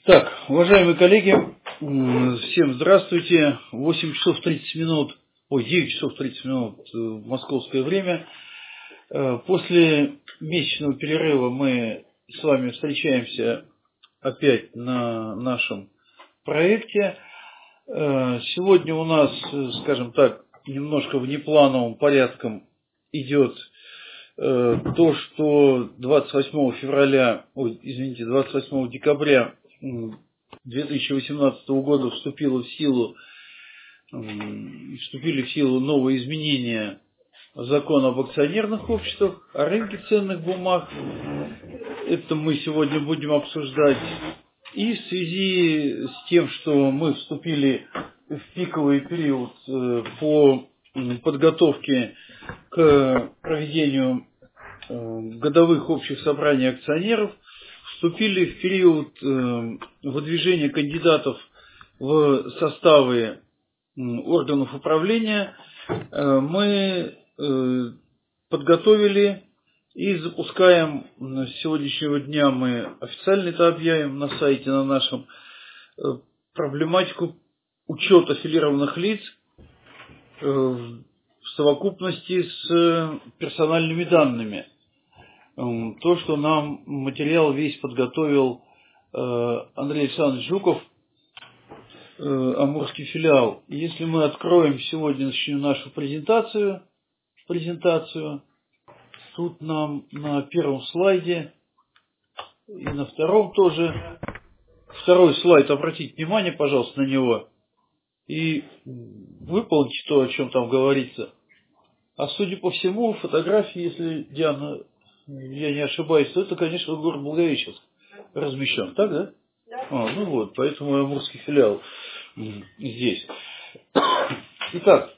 Так, уважаемые коллеги, всем здравствуйте. 8 часов 30 минут, 9 часов 30 минут московское время. После месячного перерыва мы с вами встречаемся опять на нашем проекте. Сегодня у нас, скажем так, немножко внеплановым порядком идет то, что 28 декабря 2018 года вступили в силу новые изменения закона об акционерных обществах, о рынке ценных бумаг. Это мы сегодня будем обсуждать. И в связи с тем, что мы вступили в пиковый период по подготовке к проведению годовых общих собраний акционеров, вступили в период выдвижения кандидатов в составы органов управления, мы подготовили и запускаем с сегодняшнего дня, мы официально это объявим на сайте на нашем, проблематику учета аффилированных лиц в совокупности с персональными данными. То, что нам материал весь подготовил Андрей Александрович Жуков, Амурский филиал. Если мы откроем сегодняшнюю нашу презентацию, тут нам на первом слайде и на втором тоже, второй слайд, обратите внимание, пожалуйста, на него и выполните то, о чем там говорится. А судя по всему, фотографии, если Диана, я не ошибаюсь, то это, конечно, город Благовещенск размещен, так, да? Да. Ну вот, поэтому Амурский филиал здесь. Итак,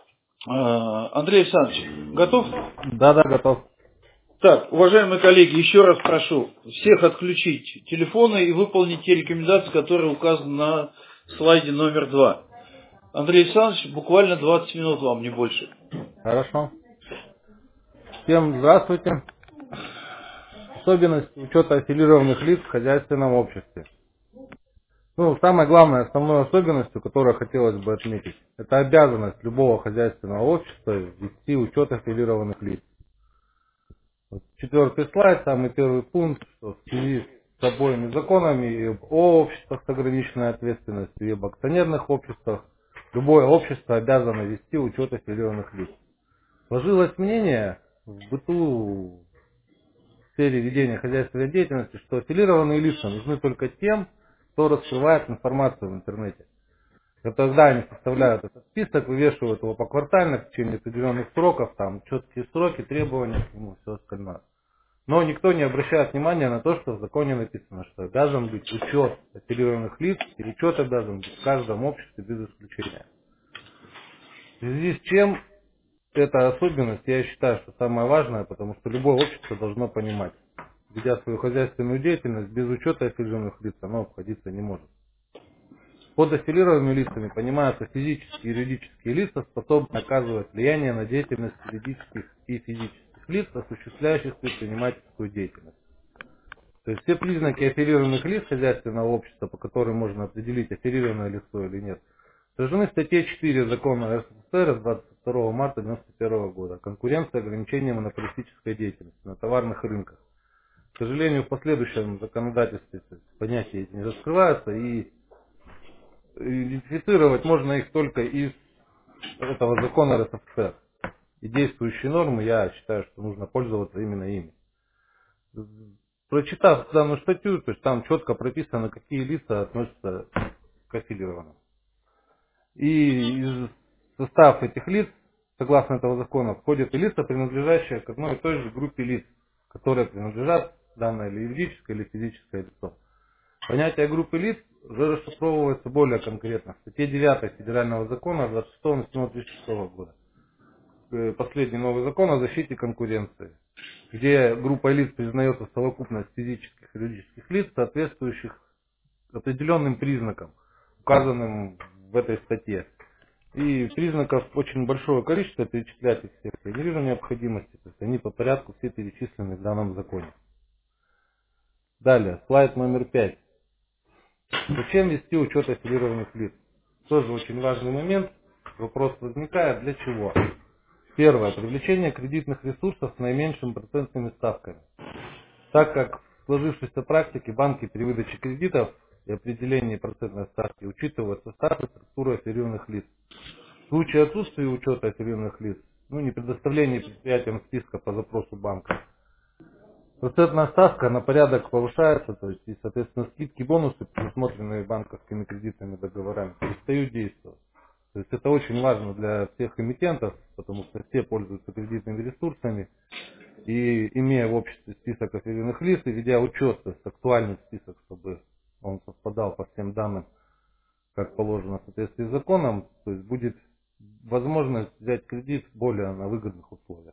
Андрей Александрович, готов? Да, готов. Так, уважаемые коллеги, еще раз прошу всех отключить телефоны и выполнить те рекомендации, которые указаны на слайде номер 2. Андрей Александрович, буквально 20 минут вам, не больше. Хорошо. Всем здравствуйте. Особенность учета аффилированных лиц в хозяйственном обществе. Самой главной основной особенностью, которую хотелось бы отметить, это обязанность любого хозяйственного общества вести учет аффилированных лиц. Четвертый слайд, самый первый пункт, что в связи с обоими законами и об обществах с ограниченной ответственностью, и об акционерных обществах, любое общество обязано вести учет аффилированных лиц. Сложилось мнение в быту, в сфере ведения хозяйственной деятельности, что аффилированные лица нужны только тем, кто раскрывает информацию в интернете. Когда они составляют этот список, вывешивают его поквартально в течение определенных сроков, там четкие сроки, требования к нему, все остальное. Но никто не обращает внимания на то, что в законе написано, что должен быть учет аффилированных лиц, и учет обязан быть в каждом обществе без исключения. В связи с чем эта особенность, я считаю, что самое важное, потому что любое общество должно понимать, ведя свою хозяйственную деятельность, без учета аффилированных лиц оно обходиться не может. Под аффилированными лицами понимаются физические и юридические лица, способные оказывать влияние на деятельность юридических и физических лиц, осуществляющих предпринимательскую деятельность. То есть все признаки аффилированных лиц хозяйственного общества, по которым можно определить, аффилированное лицо или нет, отражены в статье 4 закона РСФСР с 22 марта 1991 года «Конкуренция и ограничение монополистической деятельности на товарных рынках». К сожалению, в последующем законодательстве понятия эти не раскрываются, и идентифицировать можно их только из этого закона РСФСР. И действующие нормы, я считаю, что нужно пользоваться именно ими. Прочитав данную статью, то есть там четко прописано, какие лица относятся к аффилированным. И из состав этих лиц, согласно этого закона, входят и лица, принадлежащие к одной и той же группе лиц, которые принадлежат данное или юридическое или физическое лицо. Понятие группы лиц уже расшифровывается более конкретно в статье 9 Федерального закона 26.07.2006 года. Последний новый закон о защите конкуренции, где группой лиц признается совокупность физических и юридических лиц, соответствующих определенным признакам, указанным в этой статье. И признаков очень большое количество, перечислять их всех я не вижу необходимости, то есть они по порядку все перечислены в данном законе. Далее, слайд номер 5. Зачем вести учет аффилированных лиц? Тоже очень важный момент. Вопрос возникает, для чего? Первое. Привлечение кредитных ресурсов с наименьшими процентными ставками. Так как в сложившейся практике банки при выдаче кредитов и определении процентной ставки учитывают состав и структуру аффилированных лиц. В случае отсутствия учета аффилированных лиц, не предоставления предприятиям списка по запросу банка, процентная ставка на порядок повышается, то есть и, соответственно, скидки, бонусы, предусмотренные банковскими кредитными договорами, перестают действовать. То есть это очень важно для всех эмитентов, потому что все пользуются кредитными ресурсами, и имея в обществе список аффилированных лиц и ведя учет, то есть актуальный список, чтобы он совпадал по всем данным, как положено в соответствии с законом, то есть будет возможность взять кредит более на выгодных условиях.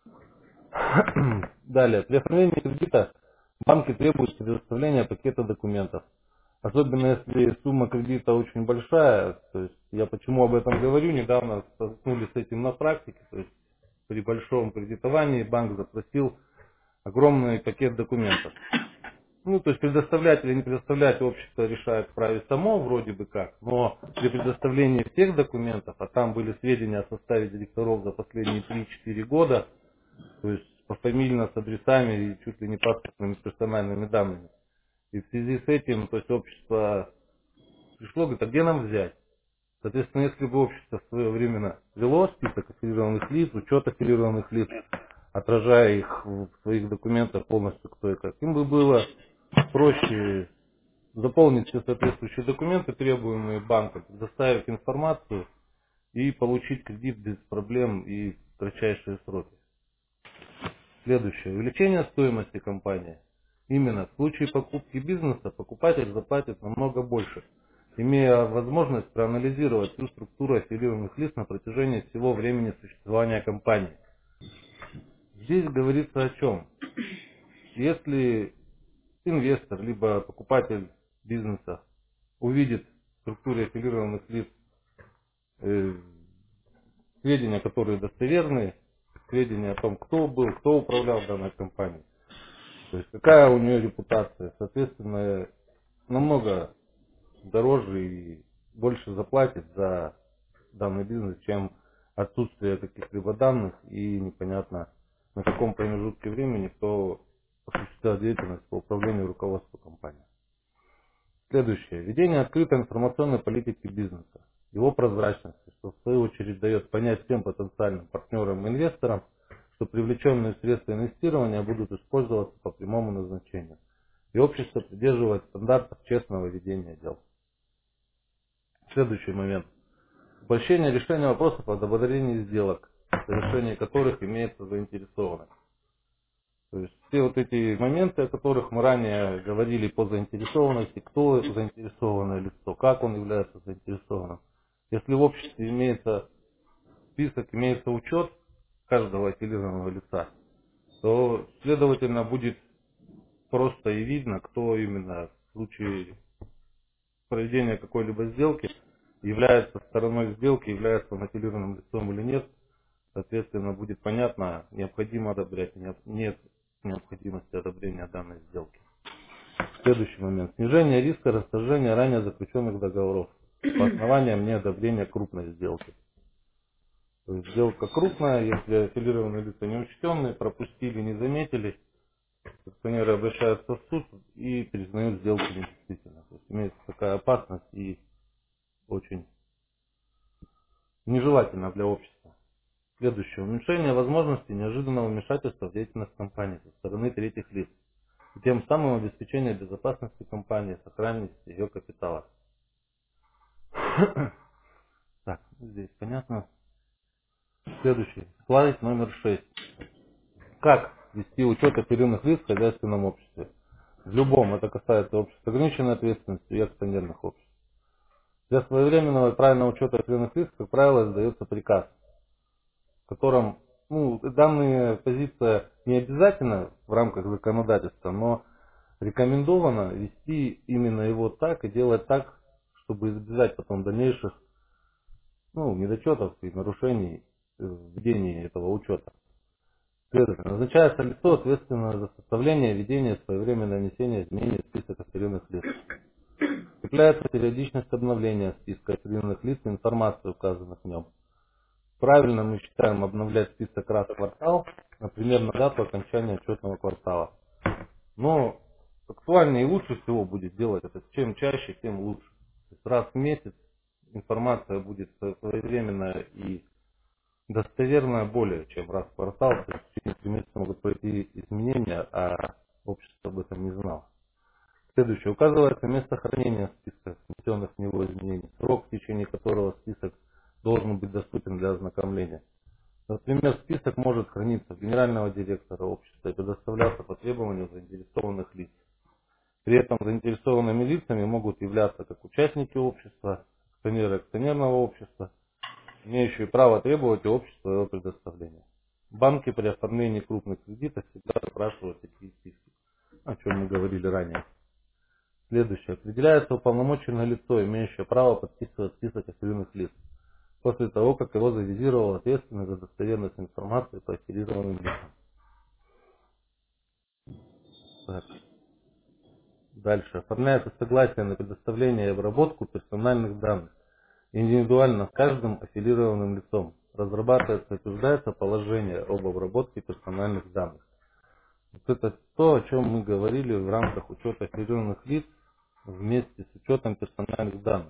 Далее, при оформлении кредита банки требуют предоставления пакета документов. Особенно если сумма кредита очень большая, то есть я почему об этом говорю, недавно столкнулись с этим на практике, то есть при большом кредитовании банк запросил огромный пакет документов. То есть предоставлять или не предоставлять общество решает вправе само, вроде бы как, но при предоставлении всех документов, а там были сведения о составе директоров за последние 3-4 года, то есть пофамильно с адресами и чуть ли не паспортными персональными данными. И в связи с этим, то есть общество пришло, говорит, а где нам взять? Соответственно, если бы общество в свое время вело список аффилированных лиц, учет аффилированных лиц, отражая их в своих документах полностью кто и как, им бы было проще заполнить все соответствующие документы, требуемые банком, предоставить информацию и получить кредит без проблем и в кратчайшие сроки. Следующее. Увеличение стоимости компании. Именно в случае покупки бизнеса покупатель заплатит намного больше, имея возможность проанализировать всю структуру аффилированных лиц на протяжении всего времени существования компании. Здесь говорится о чем? Если инвестор, либо покупатель бизнеса увидит в структуре аффилированных лиц сведения, которые достоверны, сведения о том, кто был, кто управлял данной компанией, то есть какая у нее репутация, соответственно, намного дороже и больше заплатит за данный бизнес, чем отсутствие каких-либо данных и непонятно на каком промежутке времени кто осуществлял деятельность по управлению и руководству компании. Следующее. Ведение открытой информационной политики бизнеса. Его прозрачности, что в свою очередь дает понять всем потенциальным партнерам и инвесторам, что привлеченные средства инвестирования будут использоваться по прямому назначению. И общество придерживает стандартов честного ведения дел. Следующий момент. Упрощение решения вопросов об одобрении сделок, в совершении которых имеется заинтересованность. То есть все вот эти моменты, о которых мы ранее говорили по заинтересованности, кто заинтересованное лицо, как он является заинтересованным. Если в обществе имеется список, имеется учет каждого аффилированного лица, то, следовательно, будет просто и видно, кто именно в случае проведения какой-либо сделки является стороной сделки, является он аффилированным лицом или нет. Соответственно, будет понятно, необходимо одобрять, нет необходимости одобрения данной сделки. Следующий момент. Снижение риска расторжения ранее заключенных договоров по основаниям неодобрения крупной сделки. То есть сделка крупная, если аффилированные лица неучтенные, пропустили, не заметили, акционеры обращаются в суд и признают сделку недействительной. То есть имеется такая опасность и очень нежелательно для общества. Следующее. Уменьшение возможности неожиданного вмешательства в деятельность компании со стороны третьих лиц. И тем самым обеспечение безопасности компании, сохранности ее капитала. Так, здесь понятно. Следующий. Слайд номер 6. Как вести учет аффилированных лиц в хозяйственном обществе? В любом, это касается обществ с ограниченной ответственностью и акционерных обществ. Для своевременного и правильного учета аффилированных лиц, как правило, издается приказ, в котором данная позиция не обязательно в рамках законодательства, но рекомендовано вести именно его так и делать так, чтобы избежать потом дальнейших недочетов и нарушений в ведении этого учета. Следовательно, назначается лицо, ответственное за составление, ведение, своевременное внесение изменений в список аффилированных лиц. Определяется периодичность обновления списка аффилированных лиц и информации, указанных в нем. Правильно мы считаем обновлять список раз в квартал, например, на дату окончания отчетного квартала. Но актуальнее и лучше всего будет делать это. Чем чаще, тем лучше. То есть раз в месяц информация будет своевременная и достоверная более, чем раз в квартал. То есть в течение 3 месяца могут пройти изменения, а общество об этом не знало. Следующее. Указывается место хранения списка внесенных в него изменений, срок, в течение которого список должен быть доступен для ознакомления. Например, список может храниться у генерального директора общества и предоставляться по требованию заинтересованных лиц. При этом заинтересованными лицами могут являться как участники общества, акционеры акционерного общества, имеющие право требовать у общества его предоставления. Банки при оформлении крупных кредитов всегда запрашивают такие списки, о чем мы говорили ранее. Следующее. Определяется уполномоченное лицо, имеющее право подписывать список аффилированных лиц, после того, как его завизировал ответственный за достоверность информации по аффилированным лицам. Так. Дальше. Оформляется согласие на предоставление и обработку персональных данных индивидуально с каждым аффилированным лицом. Разрабатывается и утверждается положение об обработке персональных данных. Вот это то, о чем мы говорили в рамках учета аффилированных лиц вместе с учетом персональных данных.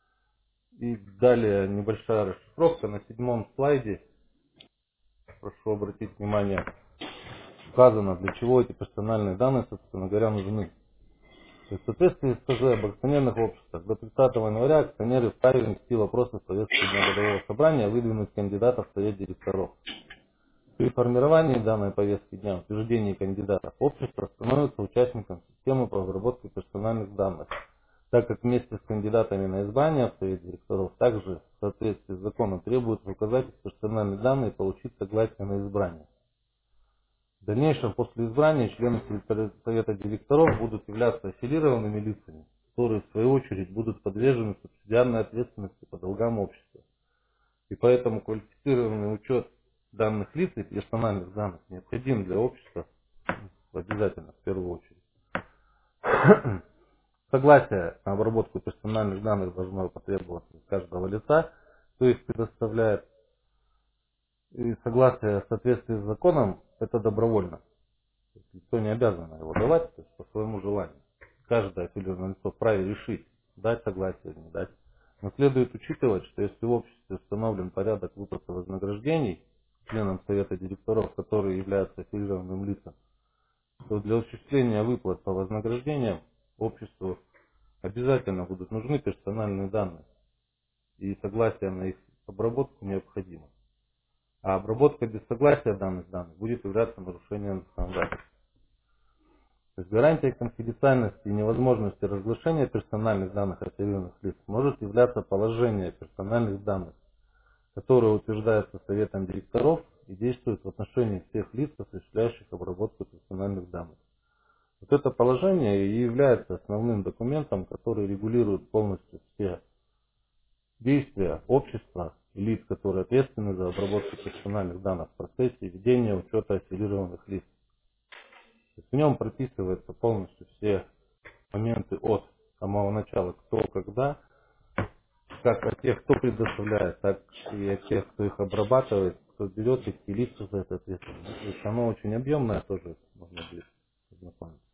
И далее небольшая расшифровка на 7-м слайде. Прошу обратить внимание, указано, для чего эти персональные данные, собственно говоря, нужны. То есть в соответствии с ТЗ об акционерных обществах до 30 января акционеры вправе внести вопросы в повестку дня годового собрания, выдвинуть кандидатов в совет директоров. При формировании данной повестки дня, утверждении кандидатов, общество становится участником системы по обработке персональных данных, так как вместе с кандидатами на избрание в совет директоров также в соответствии с законом требуется указать их персональные данные и получить согласие на избрание. В дальнейшем, после избрания, члены совета директоров будут являться аффилированными лицами, которые в свою очередь будут подвержены субсидиарной ответственности по долгам общества. И поэтому квалифицированный учет данных лиц и персональных данных необходим для общества обязательно в первую очередь. Согласие на обработку персональных данных должно потребоваться от каждого лица, то есть предоставляет. И согласие в соответствии с законом это добровольно. То есть никто не обязан его давать, то есть по своему желанию. Каждое аффилированное лицо вправе решить, дать согласие или не дать. Но следует учитывать, что если в обществе установлен порядок выплаты вознаграждений членам совета директоров, которые являются аффилированным лицом, то для осуществления выплат по вознаграждениям обществу обязательно будут нужны персональные данные. И согласие на их обработку необходимо. А обработка без согласия данных данных будет являться нарушением законодательства. То есть гарантией конфиденциальности и невозможности разглашения персональных данных аффилированных лиц может являться положение о персональных данных, которое утверждается Советом директоров и действует в отношении всех лиц, осуществляющих обработку персональных данных. Вот это положение и является основным документом, который регулирует полностью все действия общества и лиц, которые ответственны за обработку персональных данных в процессе ведения учета аффилированных лиц. То есть в нем прописываются полностью все моменты от самого начала, кто, когда, как от тех, кто предоставляет, так и от тех, кто их обрабатывает, кто берет их и лица за это ответственны. То есть оно очень объемное, тоже можно будет познакомиться.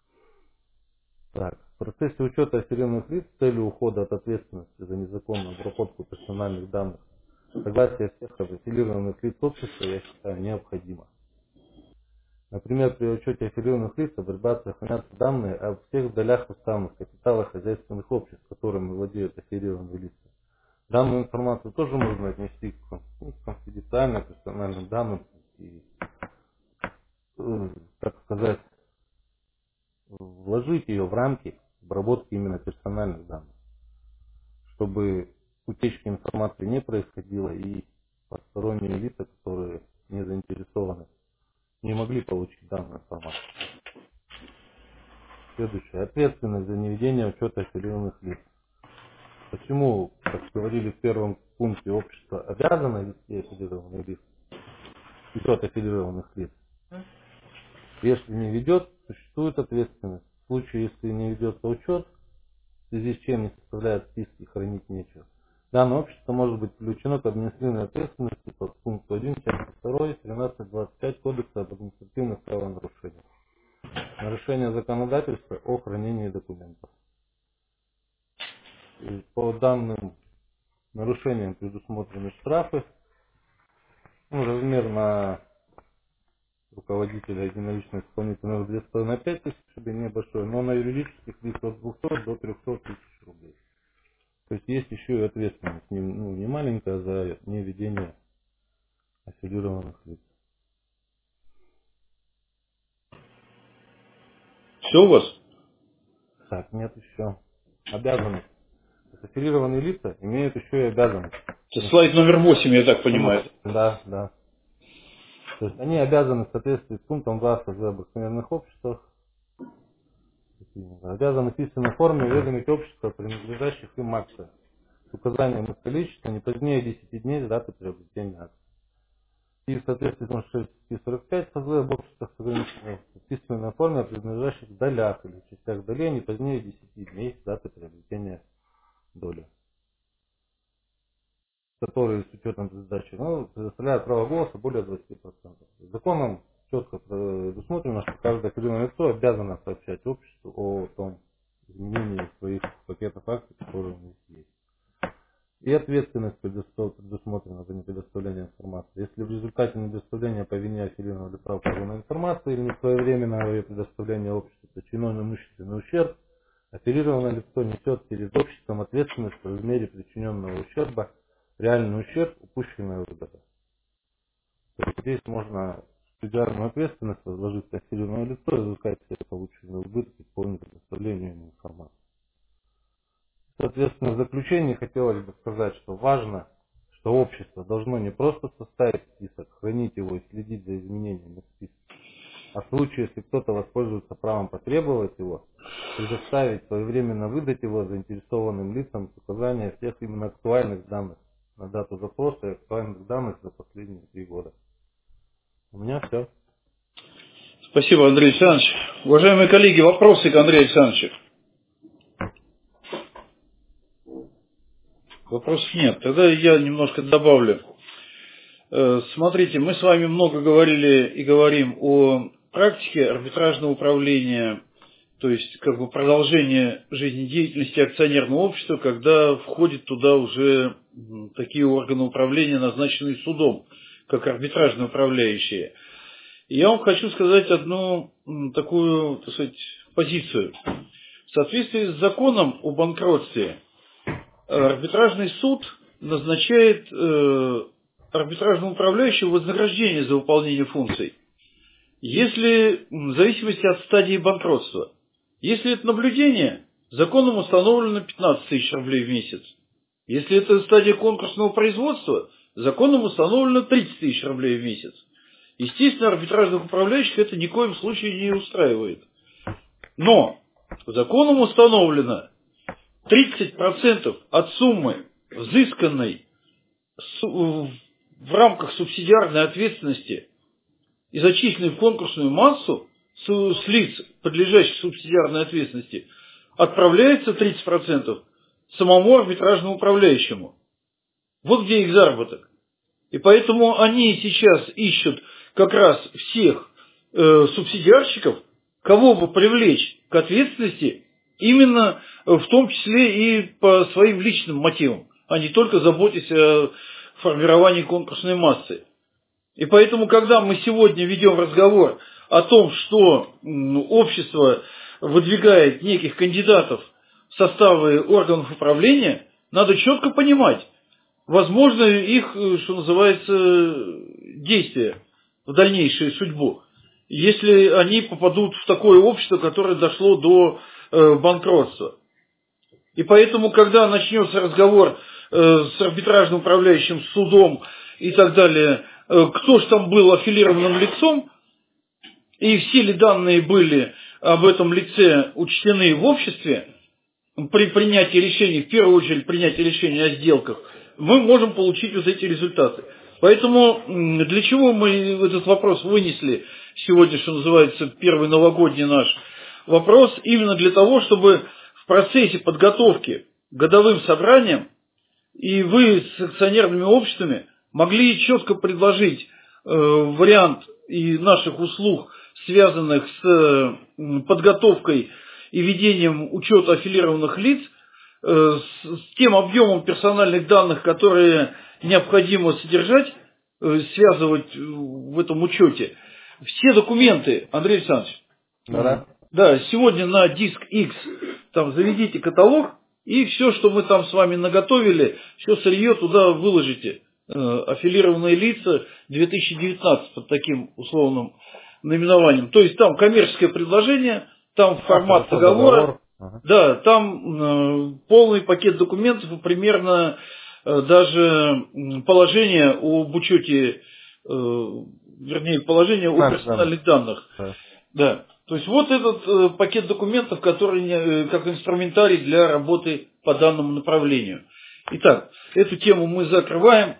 Так, в процессе учета аффилированных лиц с целью ухода от ответственности за незаконную обработку персональных данных согласие всех аффилированных лиц общества, я считаю, необходимо. Например, при учете аффилированных лиц обрабатываются сохраняются данные о всех долях уставных капиталах хозяйственных обществ, которыми владеют аффилированные лица. Данную информацию тоже можно отнести к конфиденциальным персональным данным и, так сказать, вложить ее в рамки обработки именно персональных данных, чтобы утечки информации не происходило и посторонние лица, которые не заинтересованы, не могли получить данную информацию. Следующее. Ответственность за неведение учета аффилированных лиц. Почему, как говорили в первом пункте, общество обязано вести аффилированных лиц, учет аффилированных лиц? Если не ведет, существует ответственность. В случае, если не ведется учет, связи с чем не составляет списки, хранить нечего. Данное общество может быть включено к административной ответственности по пункту 1, части 2, 13.25 Кодекса об административных правонарушениях. Нарушение законодательства о хранении документов. И по данным нарушениям предусмотрены штрафы. Размер на руководителя единоличного исполнительного 2,5 тысяч рублей небольшой, но на юридических лиц от 200 до 300 тысяч рублей. То есть есть еще и ответственность, не маленькая, за неведение аффилированных лиц. Все у вас? Так, нет еще. Обязанность. Аффилированные лица имеют еще и обязанность. Это слайд номер 8, я так понимаю. Да, да. То есть они обязаны в соответствии с пунктом 2 ФЗ об акционерных обществах, обязаны в письменной форме уведомить общество, принадлежащих им акций, с указанием их количества не позднее 10 дней с даты приобретения акций. И в соответствии с 645 ФЗ об обществах с ограниченной в письменной форме о принадлежащих долях или частях долей не позднее 10 дней с даты приобретения доли, которые с учетом сдачи предоставляют право голоса более 20%. Законом четко предусмотрено, что каждое аффилированное лицо обязано сообщать обществу о том изменении своих пакетов акций, которые у них есть. И ответственность предусмотрена за непредоставление информации. Если в результате недоставления по вине аффилированного лица указанной информации или несвоевременного ее предоставления обществу причинен имущественный ущерб, аффилированное лицо несет перед обществом ответственность в размере причиненного ущерба, реальный ущерб, упущенная выгода. То есть здесь можно субсидиарную ответственность возложить на аффилированное лицо и взыскать все полученные убытки по непредоставлению ему информации. Соответственно, в заключение хотелось бы сказать, что важно, что общество должно не просто составить список, хранить его и следить за изменениями списка, а в случае, если кто-то воспользуется правом потребовать его, предоставить, своевременно выдать его заинтересованным лицам с указанием всех именно актуальных данных на дату запроса и актуальных данных за последние 3 года. У меня все. Спасибо, Андрей Александрович. Уважаемые коллеги, вопросы к Андрею Александровичу? Вопросов нет. Тогда я немножко добавлю. Смотрите, мы с вами много говорили и говорим о практике арбитражного управления, то есть как бы продолжение жизнедеятельности акционерного общества, когда входят туда уже такие органы управления, назначенные судом, как арбитражные управляющие. И я вам хочу сказать одну такую, так сказать, позицию. В соответствии с законом о банкротстве арбитражный суд назначает арбитражному управляющему вознаграждение за выполнение функций, если в зависимости от стадии банкротства. Если это наблюдение, законом установлено 15 тысяч рублей в месяц. Если это стадия конкурсного производства, законом установлено 30 тысяч рублей в месяц. Естественно, арбитражных управляющих это ни в коем случае не устраивает. Но законом установлено 30% от суммы, взысканной в рамках субсидиарной ответственности и зачисленной в конкурсную массу с лиц, подлежащих субсидиарной ответственности, отправляется 30% самому арбитражному управляющему. Вот где их заработок. И поэтому они сейчас ищут как раз всех субсидиарщиков, кого бы привлечь к ответственности, именно в том числе и по своим личным мотивам, а не только заботясь о формировании конкурсной массы. И поэтому, когда мы сегодня ведем разговор о том, что общество выдвигает неких кандидатов в составы органов управления, надо четко понимать, возможно их, что называется, действия в дальнейшую судьбу, если они попадут в такое общество, которое дошло до банкротства. И поэтому, когда начнется разговор с арбитражным управляющим судом и так далее, кто же там был аффилированным лицом, и все ли данные были об этом лице учтены в обществе, при принятии решений, в первую очередь принятии решения о сделках, мы можем получить вот эти результаты. Поэтому для чего мы этот вопрос вынесли сегодня, что называется, первый новогодний наш вопрос, именно для того, чтобы в процессе подготовки к годовым собраниям, и вы с акционерными обществами могли четко предложить вариант и наших услуг, связанных с подготовкой и ведением учета аффилированных лиц, с тем объемом персональных данных, которые необходимо содержать, связывать в этом учете. Все документы, Андрей Александрович, да, сегодня на диск X там заведите каталог, и все, что мы там с вами наготовили, все сырье туда выложите. Аффилированные лица 2019 под таким условным наименованием. То есть там коммерческое предложение, там формат договора, да, там полный пакет документов и примерно даже положение об учете, вернее, положение о персональных данных. Да. То есть вот этот пакет документов, который как инструментарий для работы по данному направлению. Итак, эту тему мы закрываем.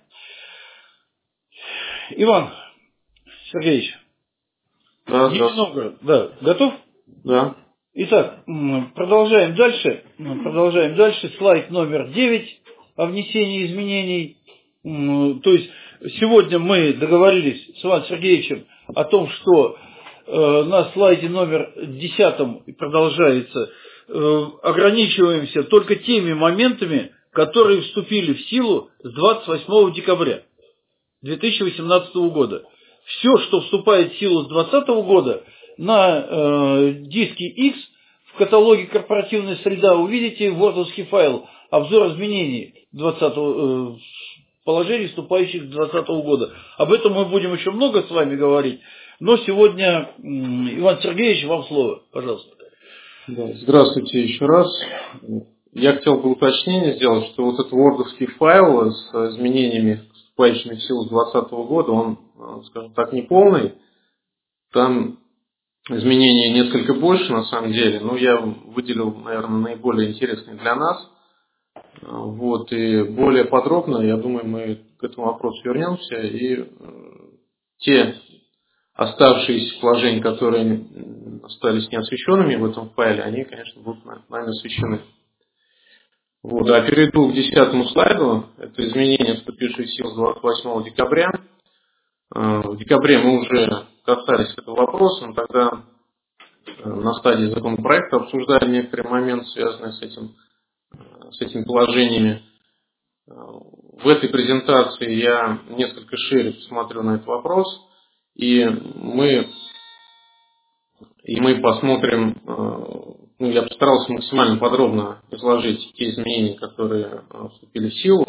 Иван Сергеевич, Нижний Новгород, да, готов? Да. Итак, продолжаем дальше. Слайд номер 9 о внесении изменений. То есть сегодня мы договорились с Иваном Сергеевичем о том, что на слайде номер 10 продолжается, ограничиваемся только теми моментами, которые вступили в силу с 28 декабря 2018 года. Все, что вступает в силу с 2020 года, на диске X в каталоге «Корпоративная среда» увидите вордовский файл «Обзор изменений 20 положений, вступающих с 2020 года». Об этом мы будем еще много с вами говорить. Но сегодня, Иван Сергеевич, вам слово, пожалуйста. Да, здравствуйте еще раз. Я хотел бы уточнение сделать, что вот этот вордовский файл с изменениями, вступающими в силу с 2020 года, он, скажем так, не полный. Там изменений несколько больше на самом деле, но я выделил, наверное, наиболее интересные для нас. Вот, и более подробно, я думаю, мы к этому вопросу вернемся. И те оставшиеся положения, которые остались неосвещенными в этом файле, они, конечно, будут нами освещены. Вот, а перейду к 10 слайду. Это изменения, вступившие в силу с 28 декабря. В декабре мы уже касались этого вопроса, но тогда на стадии законопроекта обсуждали некоторые моменты, связанные с этими положениями. В этой презентации я несколько шире посмотрю на этот вопрос, и мы посмотрим, я постарался максимально подробно изложить те изменения, которые вступили в силу,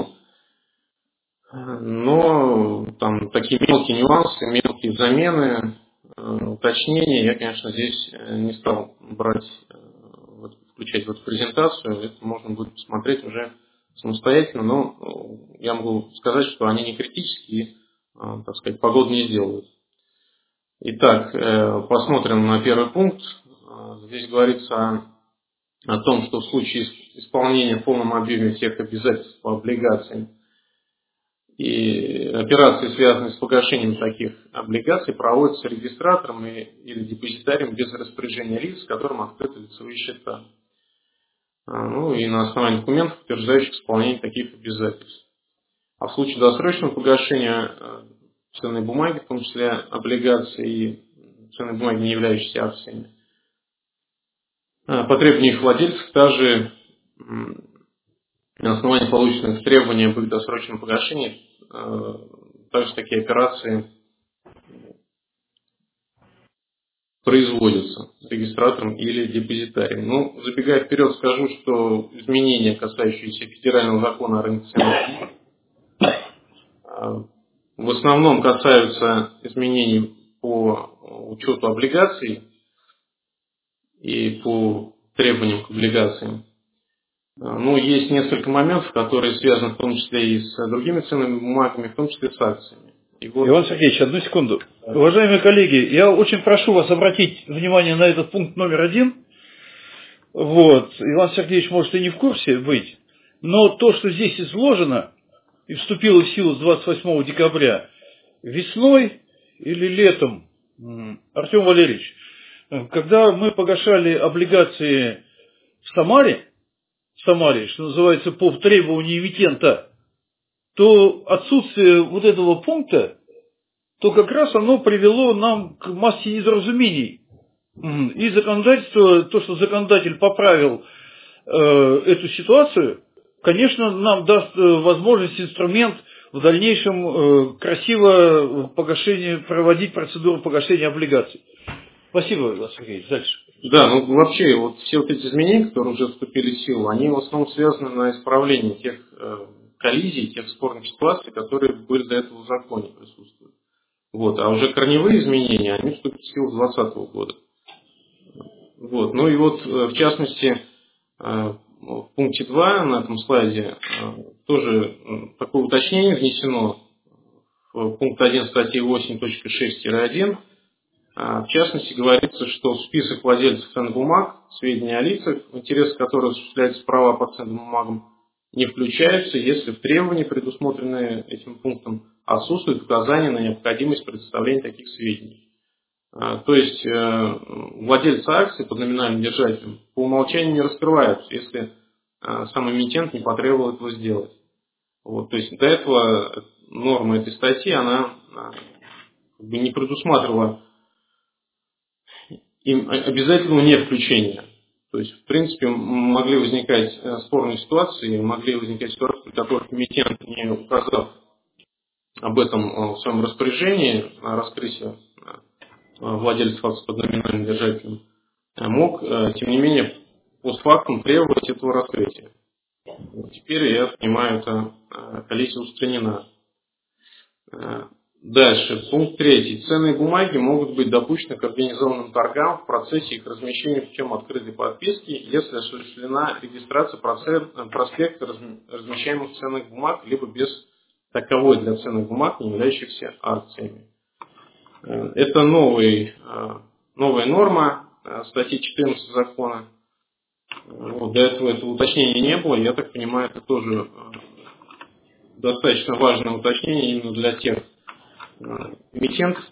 но там такие мелкие нюансы, мелкие замены, уточнения я, конечно, здесь не стал включать в эту презентацию. Это можно будет посмотреть уже самостоятельно, но я могу сказать, что они не критические и, так сказать, погоду не сделают. Итак, посмотрим на первый пункт. Здесь говорится о том, что в случае исполнения в полном объеме всех обязательств по облигациям и операции, связанные с погашением таких облигаций, проводятся регистратором или депозитарием без распоряжения лиц, которым открыты лицевые счета. Ну и на основании документов, утверждающих исполнение таких обязательств. А в случае досрочного погашения ценной бумаги, в том числе облигации и ценной бумаги, не являющиеся акциями, по требованию их владельцев, также на основании полученных требований об их досрочном погашении, также такие операции производятся регистратором или депозитарием. Ну, забегая вперед, скажу, что изменения, касающиеся федерального закона о рынке ценных бумаг, в основном касаются изменений по учету облигаций и по требованиям к облигациям. Но есть несколько моментов, которые связаны в том числе и с другими ценными бумагами, в том числе с акциями. Вот... Иван Сергеевич, одну секунду. Уважаемые коллеги, я очень прошу вас обратить внимание на этот пункт номер 1. Вот. Иван Сергеевич может и не в курсе быть, но то, что здесь изложено и вступило в силу с 28 декабря, весной или летом, Артем Валерьевич, когда мы погашали облигации в Самаре, в Самаре, что называется, по требованию эмитента, то отсутствие вот этого пункта, то как раз оно привело нам к массе недоразумений. И законодательство, то, что законодатель поправил эту ситуацию, конечно, нам даст возможность, инструмент в дальнейшем красиво проводить процедуру погашения облигаций. Спасибо, Иван Сергеевич. Дальше. Да, ну вообще вот все вот эти изменения, которые уже вступили в силу, они в основном связаны на исправлении тех коллизий, тех спорных ситуаций, которые были до этого в законе присутствуют. Вот. А уже корневые изменения, они вступят в силу с 2020 года. Вот. Ну и вот, в частности, в пункте 2 на этом слайде тоже такое уточнение внесено в пункт 1 статьи 8.6-1. В частности, говорится, что в список владельцев ценных бумаг сведения о лицах, в интересах которых осуществляются права по ценным бумагам, не включаются, если в требовании, предусмотренные этим пунктом, отсутствует указание на необходимость предоставления таких сведений. То есть владельцы акций под номинальным держателем по умолчанию не раскрываются, если сам эмитент не потребовал этого сделать. Вот, то есть до этого норма этой статьи, она не предусматривала им обязательного не включения. То есть, в принципе, могли возникать спорные ситуации, могли возникать ситуации, при которых эмитент, не указав об этом в своем распоряжении на раскрытие владельцев акций под номинальным держателем, мог, тем не менее, постфактум требовать этого раскрытия. Теперь, я понимаю, эта коллизия устранена. Дальше, пункт 3. Ценные бумаги могут быть допущены к организованным торгам в процессе их размещения путем открытой подписки, если осуществлена регистрация проспекта размещаемых ценных бумаг, либо без таковой для ценных бумаг, не являющихся акциями. Это новая норма статьи 14 закона. Вот, до этого этого уточнения не было. Я так понимаю, это тоже достаточно важное уточнение именно для тех эмитентов,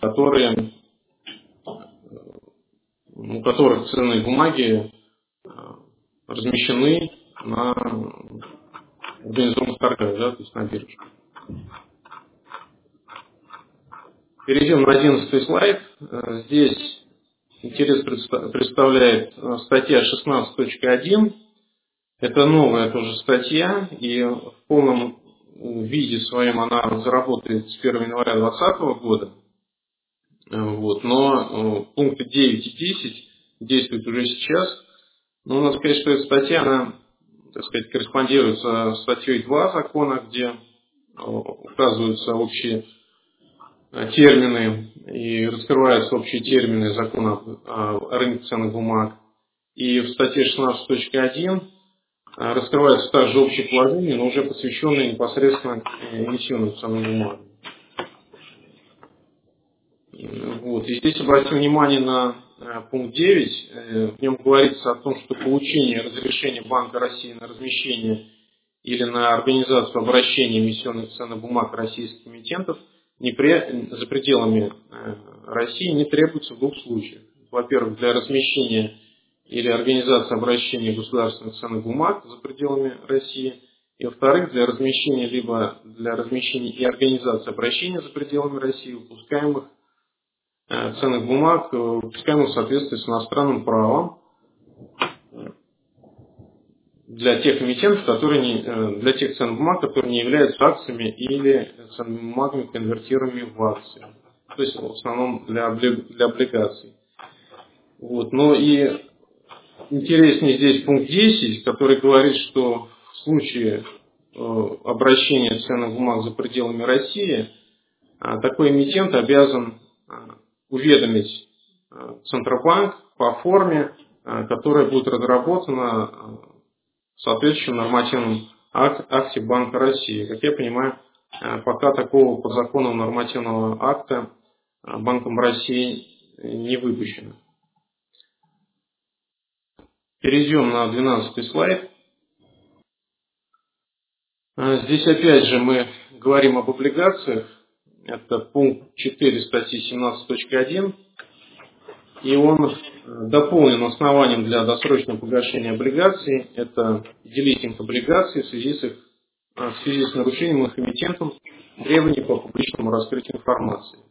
у которых ценные бумаги размещены на организованных торгах, да, то есть на бирже. Перейдем на 11 слайд. Здесь интерес представляет статья 16.1. Это новая тоже статья, и в полном виде своем она заработает с 1 января 2020 года. Вот. Но пункты 9 и 10 действуют уже сейчас. Но надо сказать, что эта статья, она, так сказать, корреспондирует со статьей 2 закона, где указываются общие термины и раскрываются общие термины закона о рынке ценных бумаг. И в статье 16.1 раскрываются также общие положения, но уже посвященные непосредственно эмиссионным ценным бумагам. Вот. И здесь обратим внимание на пункт 9. В нем говорится о том, что получение разрешения Банка России на размещение или на организацию обращения эмиссионных ценных бумаг российских эмитентов за пределами России не требуется в двух случаях. Во-первых, для размещения или организации обращения государственных ценных бумаг за пределами России. И во-вторых, для размещения либо для размещения и организации обращения за пределами России выпускаемых ценных бумаг, выпускаемых в соответствии с иностранным правом для тех эмитентов, для тех ценных бумаг, которые не являются акциями или ценными бумагами, конвертируемыми в акции. То есть в основном для облигаций. Вот. Но и интереснее здесь пункт 10, который говорит, что в случае обращения ценных бумаг за пределами России такой эмитент обязан уведомить Центробанк по форме, которая будет разработана в соответствующем нормативном акте Банка России. Как я понимаю, пока такого подзаконного нормативного акта Банком России не выпущено. Перейдем на 12 слайд. Здесь опять же мы говорим об облигациях. Это пункт 4 статьи 17.1. и он дополнен основанием для досрочного погашения облигаций. Это делистинг облигаций в связи с нарушением их эмитентом требований по публичному раскрытию информации.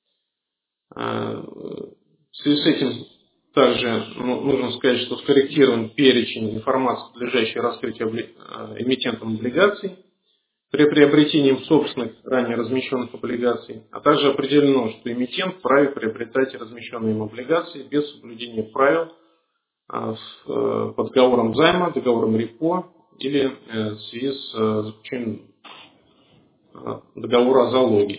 В связи с этим также нужно сказать, что скорректирован перечень информации, подлежащей раскрытию эмитентом облигаций при приобретении им собственных ранее размещенных облигаций, а также определено, что эмитент вправе приобретать размещенные им облигации без соблюдения правил по договорам займа, договорам репо или в связи с заключением договора о залоге.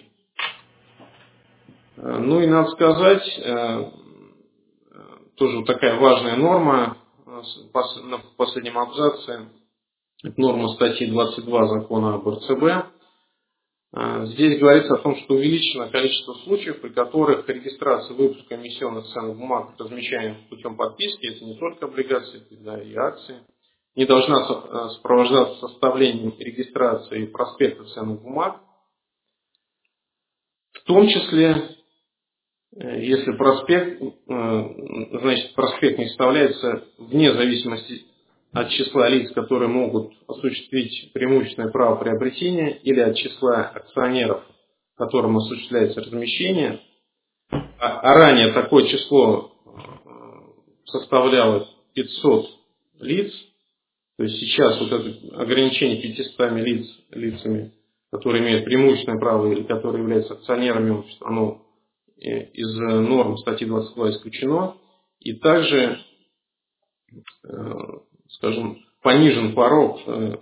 Ну и надо сказать, тоже вот такая важная норма на последнем абзаце, это норма статьи 22 закона об РЦБ. Здесь говорится о том, что увеличено количество случаев, при которых регистрация выпуска эмиссионных ценных бумаг, размещаемых путем подписки, это не только облигации, это и акции, не должна сопровождаться составлением и регистрацией проспекта ценных бумаг, в том числе, если проспект не составляется вне зависимости от числа лиц, которые могут осуществить преимущественное право приобретения, или от числа акционеров, которым осуществляется размещение, а ранее такое число составляло 500 лиц, то есть сейчас вот это ограничение 500 лицами, которые имеют преимущественное право или которые являются акционерами общества, оно из норм статьи 22 исключено, и также, скажем, понижен порог,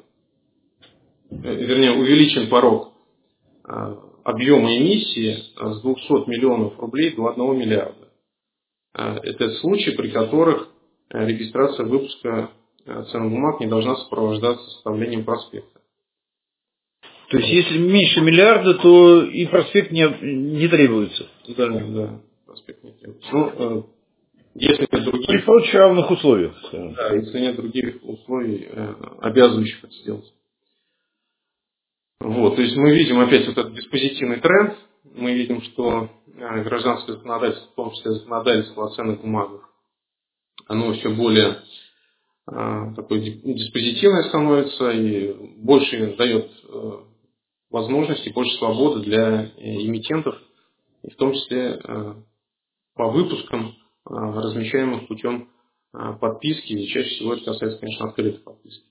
увеличен порог объема эмиссии с 200 миллионов рублей до 1 миллиарда. Это случаи, при которых регистрация выпуска ценных бумаг не должна сопровождаться составлением проспекта. То есть, если меньше миллиарда, то и проспект не требуется. Да, проспект не требуется. Если нет других, при прочих равных условиях. Да, если нет других условий, обязывающих это сделать. Вот, то есть мы видим опять вот этот диспозитивный тренд. Мы видим, что гражданское законодательство, в том числе законодательство о ценных бумагах, оно все более такое диспозитивное становится и больше дает возможности, больше свободы для эмитентов, и в том числе по выпускам, размещаемых путем подписки, и чаще всего это касается, конечно, открытой подписки.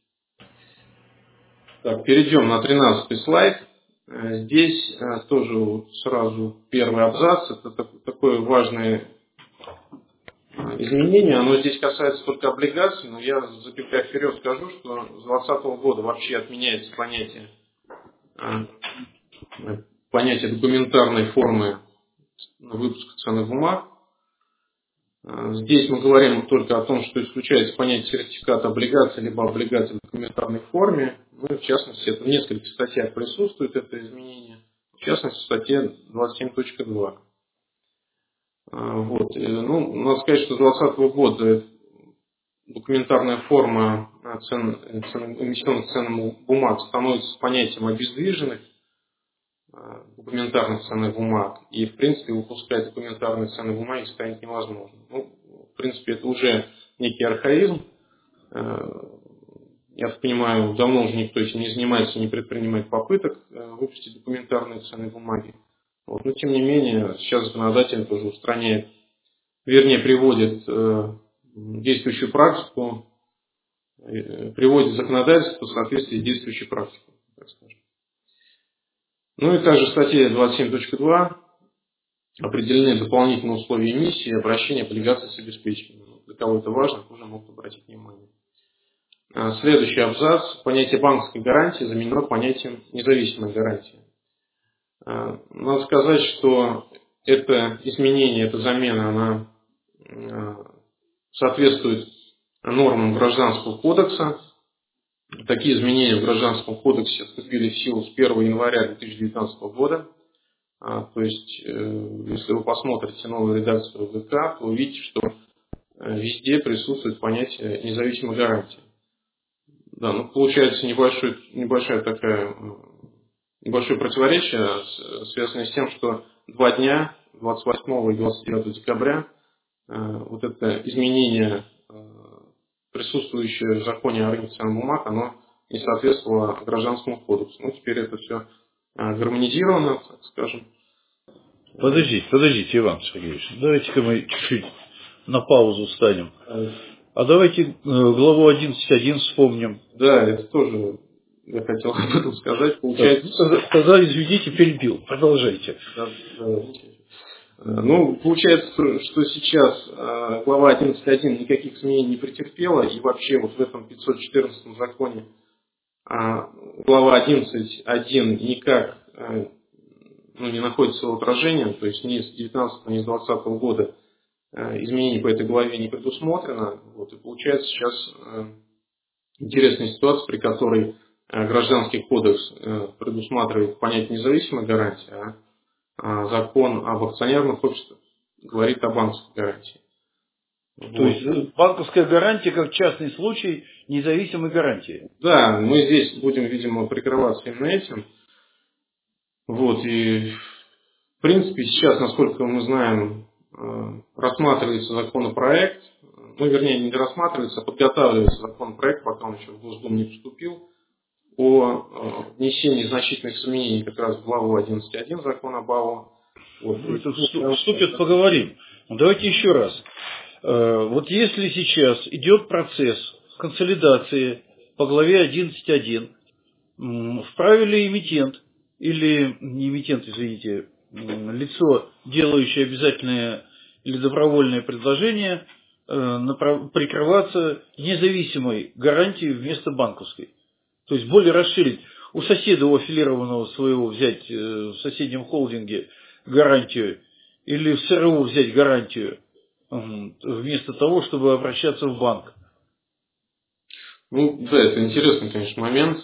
Так, перейдем на 13-й слайд. Здесь тоже сразу первый абзац, это такое важное изменение, оно здесь касается только облигаций, но я, забегая вперед, скажу, что с 2020 года вообще отменяется понятие документарной формы выпуска ценных бумаг. Здесь мы говорим только о том, что исключается понятие сертификата облигаций, либо облигаций в документарной форме. Ну, в частности, это в нескольких статьях присутствует это изменение. В частности, в статье 27.2. Вот. Надо сказать, что с 2020 года документарная форма эмиссионных ценных бумаг становится понятием обездвиженных документарных ценных бумаг, и в принципе выпускать документарные ценные бумаги станет невозможно. В принципе, это уже некий архаизм. Я так понимаю, давно уже никто этим не занимается, не предпринимает попыток выпустить документарные ценные бумаги. Вот. Но тем не менее, сейчас законодатель тоже устраняет, вернее, приводит действующую практику, приводит законодательство в соответствии с действующей практикой, так скажем. Ну и также в статье 27.2 определены дополнительные условия эмиссии и обращения облигаций с обеспечением. Для кого это важно, тоже могут обратить внимание. Следующий абзац. Понятие банковской гарантии заменено понятием независимой гарантии. Надо сказать, что это изменение, эта замена, она соответствует нормам Гражданского кодекса. Такие изменения в Гражданском кодексе вступили в силу с 1 января 2019 года. То есть, если вы посмотрите новую редакцию ГК, то вы увидите, что везде присутствует понятие независимой гарантии. Да, получается небольшое противоречие, связанное с тем, что 2 дня, 28 и 29 декабря, вот это изменение, присутствующее в законе о рынке ценных бумаг, оно не соответствовало Гражданскому кодексу. Ну, теперь это все гармонизировано, так скажем. Подождите, Иван Сергеевич, давайте-ка мы чуть-чуть на паузу встанем. А давайте главу 11.1 вспомним. Да, это тоже я хотел об этом сказать. Получается... Тогда, извините, перебил. Продолжайте. Ну, получается, что сейчас глава 11.1 никаких изменений не претерпела, и вообще вот в этом 514 законе глава 11.1 никак не находит своего отражения, то есть ни с 19 ни с 20 года изменений по этой главе не предусмотрено. Вот, и получается сейчас интересная ситуация, при которой Гражданский кодекс предусматривает понятие независимой гарантии, а закон об акционерных обществах говорит о банковской гарантии. То есть банковская гарантия как частный случай независимой гарантии. Да, мы здесь будем, видимо, прикрываться именно этим. Вот, и в принципе сейчас, насколько мы знаем, рассматривается законопроект, ну вернее не рассматривается, а подготавливается законопроект, пока он еще в Госдуму не поступил, о внесении значительных изменений как раз в главу 11.1 закона об АО. Вот. Вступит, поговорим. Давайте еще раз. Вот если сейчас идет процесс консолидации по главе 11.1, вправе ли эмитент, или не эмитент, извините, лицо, делающее обязательное или добровольное предложение, прикрываться независимой гарантией вместо банковской? То есть более расширить. У соседа, у аффилированного своего взять в соседнем холдинге гарантию или в СРО взять гарантию вместо того, чтобы обращаться в банк. Ну да, это интересный, конечно, момент.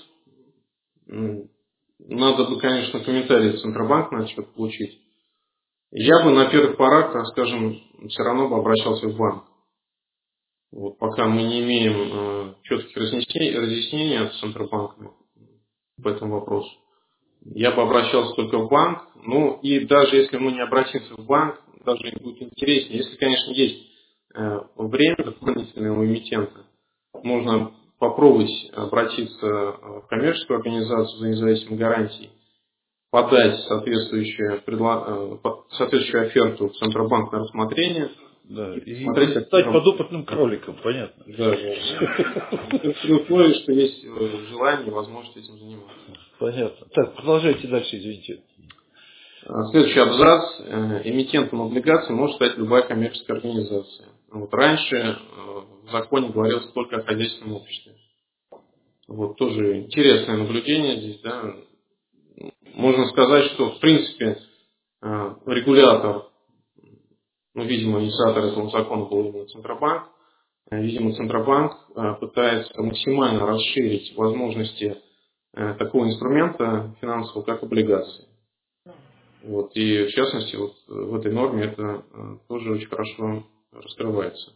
Надо бы, конечно, комментарии Центробанка на этот счет получить. Я бы на первых порах, так скажем, все равно бы обращался в банк. Вот, пока мы не имеем четких разъяснений от Центробанка по этому вопросу. Я бы обращался только в банк. Ну и даже если мы не обратимся в банк, даже будет интереснее. Если, конечно, есть время дополнительное у эмитента, можно попробовать обратиться в коммерческую организацию за независимой гарантией, подать соответствующую оферту в Центробанк на рассмотрение. Да, и стать подопытным кроликом, понятно. Да. При условии, что есть желание и возможность этим заниматься. Понятно. Так, продолжайте дальше, извините. Следующий абзац. Эмитентом облигаций может стать любая коммерческая организация. Вот раньше в законе говорилось только о хозяйственном обществе. Вот тоже интересное наблюдение здесь, да. Можно сказать, что в принципе регулятор, видимо, инициатор этого закона был именно Центробанк. Видимо, Центробанк пытается максимально расширить возможности такого инструмента финансового, как облигации. Вот, и в частности, вот в этой норме это тоже очень хорошо раскрывается.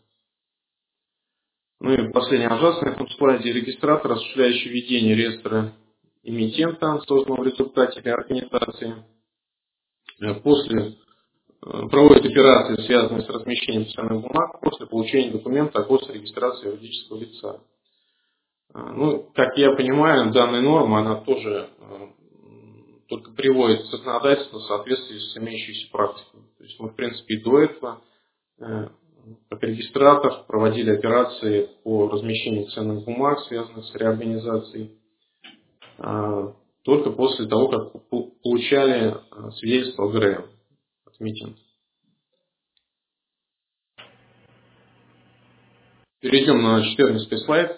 Ну и последний абзац на этом слайде. Регистратор, осуществляющий ведение реестра эмитента, созданного в результате реорганизации, проводит операции, связанные с размещением ценных бумаг, после получения документа о госрегистрации юридического лица. Ну, как я понимаю, данная норма, она тоже только приводит законодательство в соответствии с имеющейся практикой. То есть мы, в принципе, и до этого, как регистратор, проводили операции по размещению ценных бумаг, связанных с реорганизацией, только после того, как получали свидетельство ГРМ от эмитента. Перейдем на 14 слайд.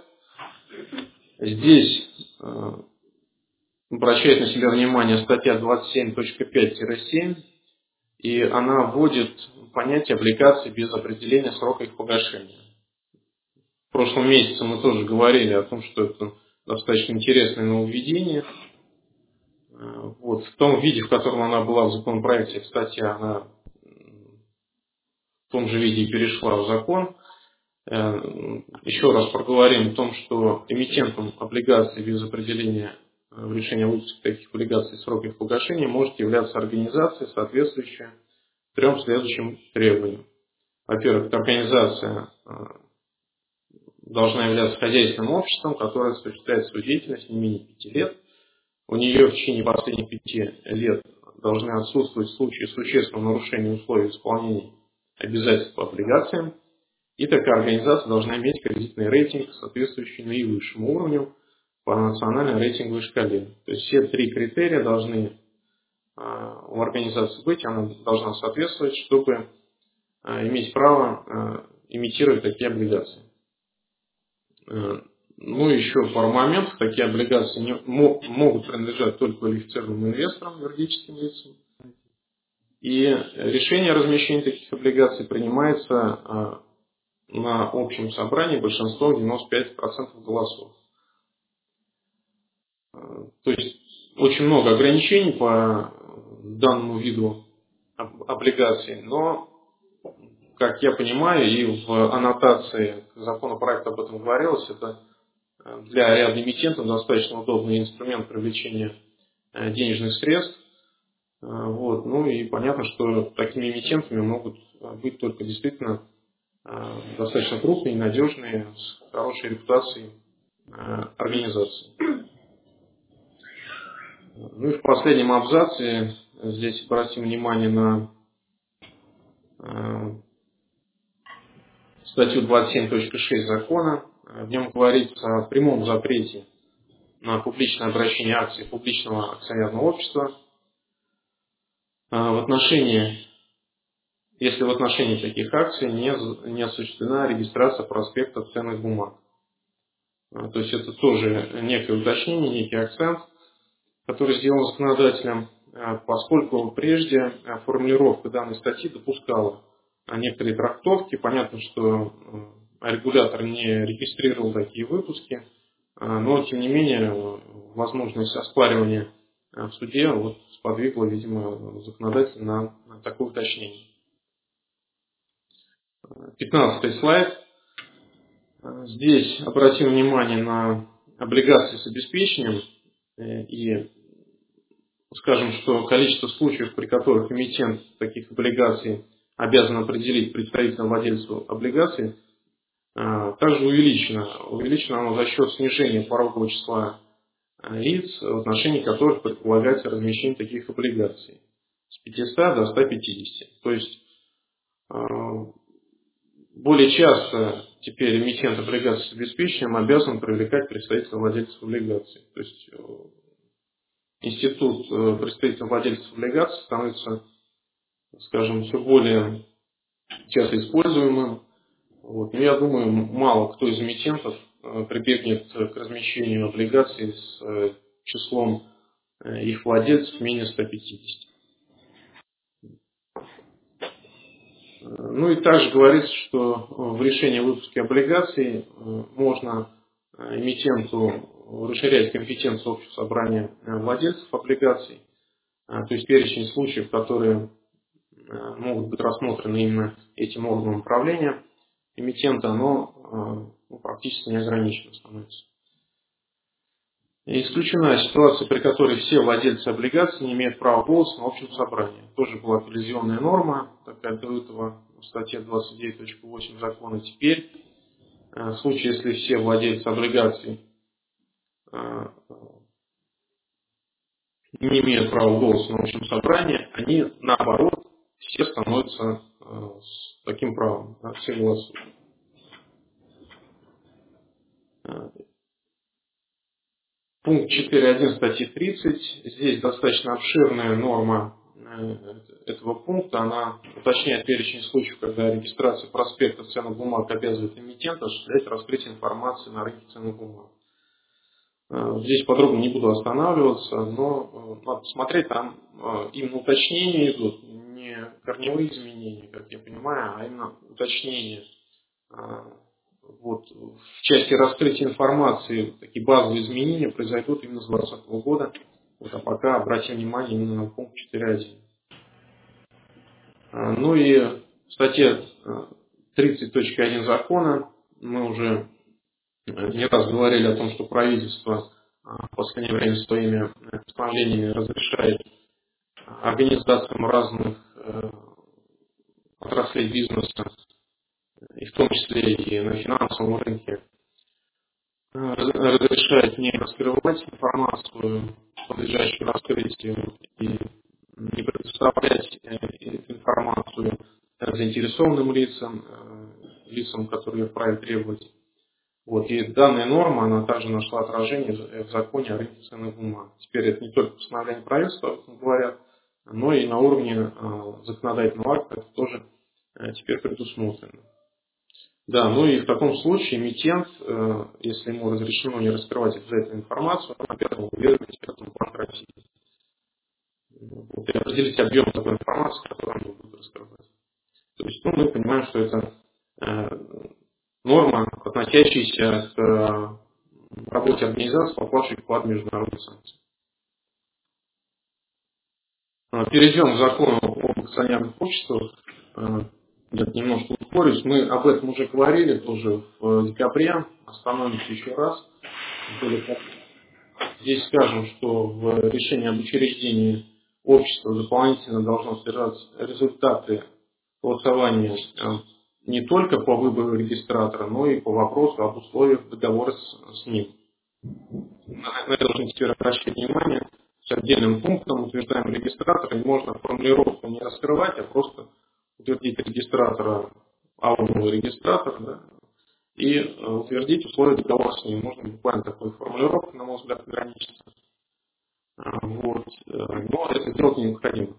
Здесь обращает на себя внимание статья 27.5-7, и она вводит понятие облигаций без определения срока их погашения. В прошлом месяце мы тоже говорили о том, что это достаточно интересное нововведение. Вот, в том виде, в котором она была в законопроекте, статья, она в том же виде и перешла в закон. Еще раз проговорим о том, что эмитентом облигаций без определения в решении о выпуске таких облигаций срока их погашения может являться организация, соответствующая 3 следующим требованиям. Во-первых, эта организация должна являться хозяйственным обществом, которое осуществляет свою деятельность не менее 5 лет. У нее в течение последних 5 лет должны отсутствовать случаи существенного нарушения условий исполнения обязательств по облигациям. И такая организация должна иметь кредитный рейтинг, соответствующий наивысшему уровню по национальной рейтинговой шкале. То есть все 3 критерия должны у организации быть, она должна соответствовать, чтобы иметь право имитировать такие облигации. Ну, еще пару моментов. Такие облигации могут принадлежать только квалифицированным инвесторам, юридическим лицам. И решение о размещении таких облигаций принимается на общем собрании большинством 95% голосов. То есть очень много ограничений по данному виду облигаций, но, как я понимаю, и в аннотации законопроекта об этом говорилось, это для ряда эмитентов достаточно удобный инструмент привлечения денежных средств. Вот. Ну и понятно, что такими эмитентами могут быть только действительно достаточно крупные, надежные, с хорошей репутацией организации. Ну и в последнем абзаце здесь обратим внимание на статью 27.6 закона. В нем говорится о прямом запрете на публичное обращение акций публичного акционерного общества если в отношении таких акций не осуществлена регистрация проспекта ценных бумаг. То есть это тоже некое уточнение, некий акцент, который сделан законодателем, поскольку прежде формулировка данной статьи допускала некоторые трактовки. Понятно, что регулятор не регистрировал такие выпуски, но тем не менее возможность оспаривания в суде сподвигла, видимо, законодателя на такое уточнение. 15 слайд. Здесь обратим внимание на облигации с обеспечением и скажем, что количество случаев, при которых эмитент таких облигаций обязан определить представителя владельца облигаций, также увеличено. Увеличено оно за счет снижения порогового числа лиц, в отношении которых предполагается размещение таких облигаций с 500 до 150. То есть более часто теперь эмитент облигаций с обеспечением обязан привлекать представителя владельцев облигаций. То есть институт представителя владельцев облигаций становится, скажем, все более часто используемым. Но я думаю, мало кто из эмитентов прибегнет к размещению облигаций с числом их владельцев менее 150. Ну и также говорится, что в решении о выпуске облигаций можно эмитенту расширять компетенцию общего собрания владельцев облигаций, то есть перечень случаев, которые могут быть рассмотрены именно этим органом управления эмитента, оно практически не ограничено становится. И исключена ситуация, при которой все владельцы облигаций не имеют права голоса на общем собрании. Тоже была коллизионная норма, такая до этого в статье 29.8 закона. Теперь, в случае, если все владельцы облигаций не имеют права голоса на общем собрании, они, наоборот, все становятся с таким правом, все голосуют. Пункт 4.1 статьи 30. Здесь достаточно обширная норма этого пункта. Она уточняет перечень случаев, когда регистрация проспекта ценных бумаг обязывает эмитента осуществлять раскрытие информации на рынке ценных бумаг. Здесь подробно не буду останавливаться, но надо посмотреть, там именно уточнения идут, не корневые изменения, как я понимаю, а именно уточнения. В части раскрытия информации такие базовые изменения произойдут именно с 2020 года. А пока обратим внимание именно на пункт 4.1. Ну и в статье 30.1 закона мы уже не раз говорили о том, что правительство в последнее время своими постановлениями разрешает организациям разных отраслей бизнеса и в том числе и на финансовом рынке, разрешает не раскрывать информацию, подлежащую раскрытию, и не предоставлять эту информацию заинтересованным лицам, лицам, которые вправе требовать. Вот. И данная норма, она также нашла отражение в законе о рынке ценных бумаг. Теперь это не только постановление правительства, как говорят, но и на уровне законодательного акта это тоже теперь предусмотрено. Да, ну и в таком случае эмитент, если ему разрешено не раскрывать обязательную информацию, он обязан уведомить об этом Банк России. Вот, и определить объем такой информации, которую он будет раскрывать. То есть мы понимаем, что это норма, относящаяся к работе организации, попавшей в вклад международных санкций. Перейдем к закону об акционерных обществах. Я немножко ускорюсь. Мы об этом уже говорили тоже в декабре. Остановимся еще раз. Здесь скажем, что в решении об учреждении общества дополнительно должно содержаться результаты голосования не только по выбору регистратора, но и по вопросу об условиях договора с ним. На это должны теперь обращать внимание. С отдельным пунктом утверждаем регистратора, и можно формулировку не раскрывать, а просто утвердить регистратора, аудио регистратора, да, и утвердить условия договора с ним. Можно буквально такой формулировкой, на мой взгляд, ограничиться. Вот. Но это делать необходимо.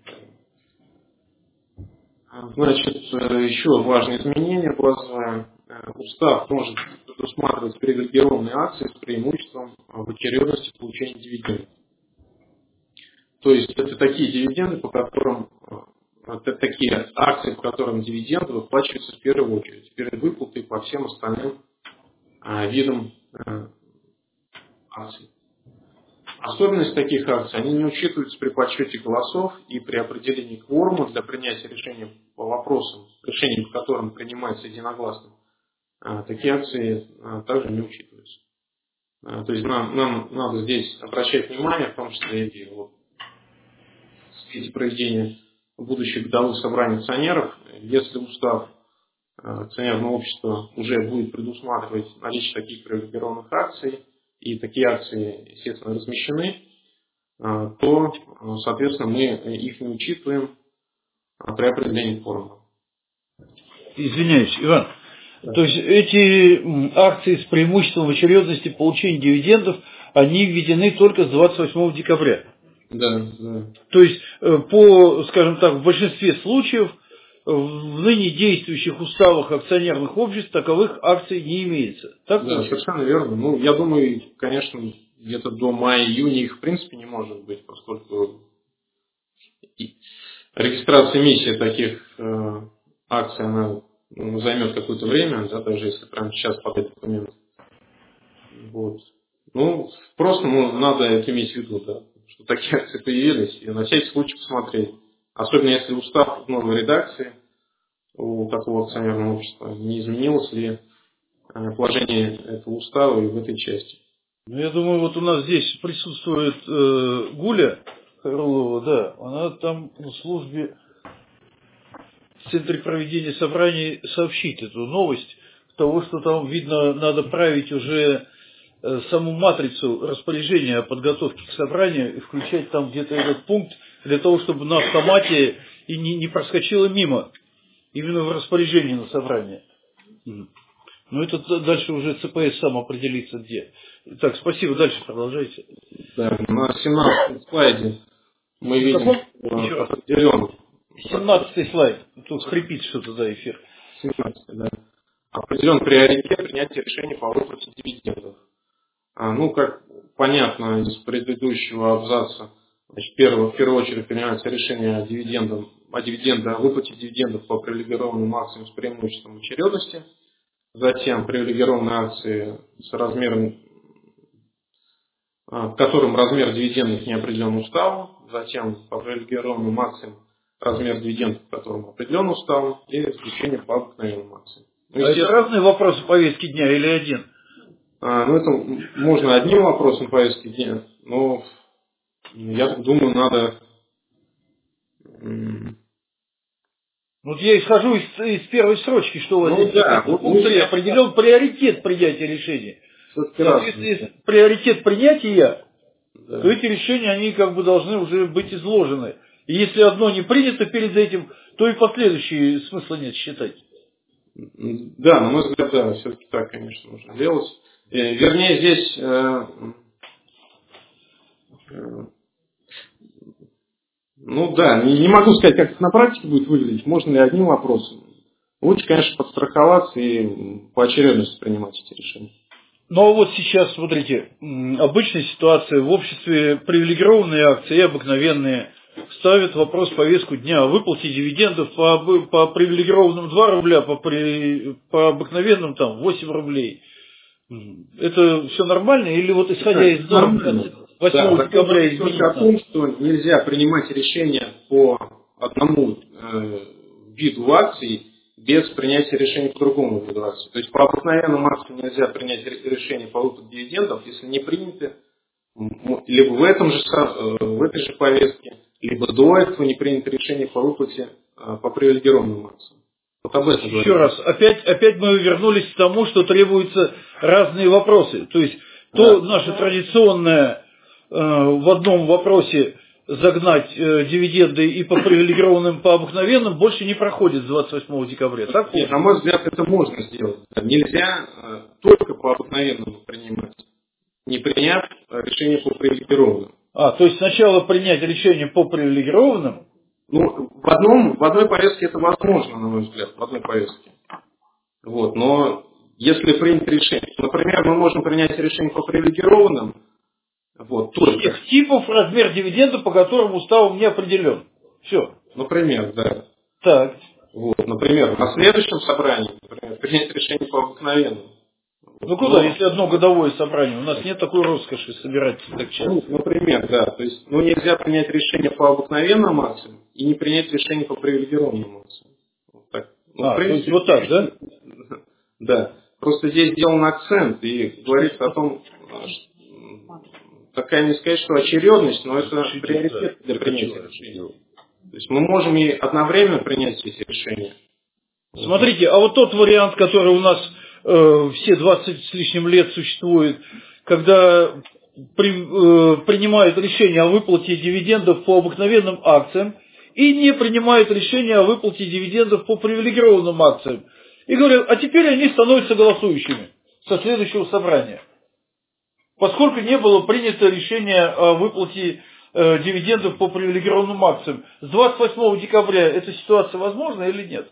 Значит, еще важное изменение базовое. Устав может предусматривать привилегированные акции с преимуществом в очередности получения дивидендов. То есть это такие дивиденды, по которым это такие акции, по которым дивиденды выплачиваются в первую очередь, перед выплатой по всем остальным видам акций. Особенность таких акций, они не учитываются при подсчете голосов и при определении кворума для принятия решения по вопросам, решение по которым принимается единогласно. Такие акции также не учитываются. То есть нам надо здесь обращать внимание, в том числе и в свете проведения будущих годовых собраний акционеров, если устав акционерного общества уже будет предусматривать наличие таких привилегированных акций, и такие акции, естественно, размещены, то, соответственно, мы их не учитываем при определении кворума. Извиняюсь, Иван. Да. То есть эти акции с преимуществом в очередности получения дивидендов, они введены только с 28 декабря. Да, да. То есть, по, скажем так, в большинстве случаев в ныне действующих уставах акционерных обществ таковых акций не имеется. Так да, совершенно верно. Ну, я думаю, конечно, где-то до мая-июня их в принципе не может быть, поскольку регистрация эмиссии таких акций, она займет какое-то время, да, даже если прямо сейчас подать документ. Вот. Ну, просто надо это иметь в виду, да, что такие акции появились, и на всякий случай посмотреть. Особенно если устав в новой редакции у такого акционерного общества, не изменилось ли положение этого устава и в этой части. Ну, я думаю, вот у нас здесь присутствует Гуля Харлова, да, она там на службе в Центре проведения собраний сообщит эту новость, того, что там, видно, надо править уже саму матрицу распоряжения о подготовке к собранию и включать там где-то этот пункт для того, чтобы на автомате и не проскочило мимо, именно в распоряжении на собрание. Ну, это дальше уже ЦПС сам определится где. Так, спасибо, дальше продолжайте. Да, на 17-м слайде мы видим определенный. 17-й слайд. Тут хрипит что-то, да, эфир. 17-й, да. Определен приоритет принятия решений по выплате дивидендов. Ну, как понятно из предыдущего абзаца, значит, в первую очередь принимается решение о выплате дивидендов по привилегированным акциям с преимуществом очередности. Затем привилегированные акции с размером, в котором размер дивидендов не определен уставом. Затем по привилегированным акциям размер дивидендов, в котором определен уставом. И исключение по обыкновенным акциям. Ну, это разные вопросы повестки дня или один? Ну, это можно одним вопросом повестки дня, но я думаю, надо Вот я исхожу из первой строчки, что у вас здесь да, написано. Пункт 3. Определен приоритет принятия решений. Если приоритет принятия, то эти решения, они как бы должны уже быть изложены. И если одно не принято перед этим, то и последующие смысла нет считать. Да, на мой взгляд, да, все-таки так, конечно, нужно делать. Вернее, здесь ну да, не могу сказать, как это на практике будет выглядеть, можно ли одним вопросом. Лучше, конечно, подстраховаться и по очередности принимать эти решения. Но вот сейчас, смотрите, обычная ситуация в обществе, привилегированные акции и обыкновенные ставят вопрос в повестку дня о выплате дивидендов по привилегированным 2 рубля, по обыкновенным там 8 рублей. Это все нормально? Или вот исходя из норм 8 декабря изменить о том, что нельзя принимать решения по одному виду акций без принятия решения по другому виду акций. То есть по обыкновенным акциям нельзя принять решение по выплате дивидендов, если не приняты либо в этой же повестке, либо до этого не принято решение по выплате по привилегированным акциям. Вот об этом Еще раз, опять мы вернулись к тому, что требуются разные вопросы. То есть то наше традиционное в одном вопросе загнать дивиденды и по привилегированным, по обыкновенным больше не проходит с 28 декабря. Так? Нет, на мой взгляд, это можно сделать. Нельзя только по обыкновенному принимать, не приняв решение по привилегированным. То есть сначала принять решение по привилегированным? Ну, в одной повестке это возможно, на мой взгляд, в одной повестке. Вот, но если принять решение, например, мы можем принять решение по привилегированным, вот, только. Тех типов размер дивиденда, по которым уставом не определен. Все. Например, да. Так. Вот, например, на следующем собрании, например, принять решение по обыкновенному. Ну куда, если одно годовое собрание? У нас нет такой роскоши собирать так часто. Ну, например, да. То есть, нельзя принять решение по обыкновенным акциям и не принять решение по привилегированным акциям. Вот так. То есть вот так, да? Да. Просто здесь сделан акцент и говорится о том, что такая, не сказать, что очередность, но это приоритет для принятия решений. То есть мы можем и одновременно принять эти решения. Смотрите, а вот тот вариант, который у нас все 20 с лишним лет существует, когда принимают решение о выплате дивидендов по обыкновенным акциям и не принимают решение о выплате дивидендов по привилегированным акциям. И говорят, а теперь они становятся голосующими со следующего собрания. Поскольку не было принято решение о выплате дивидендов по привилегированным акциям, с 28 декабря эта ситуация возможна или нет?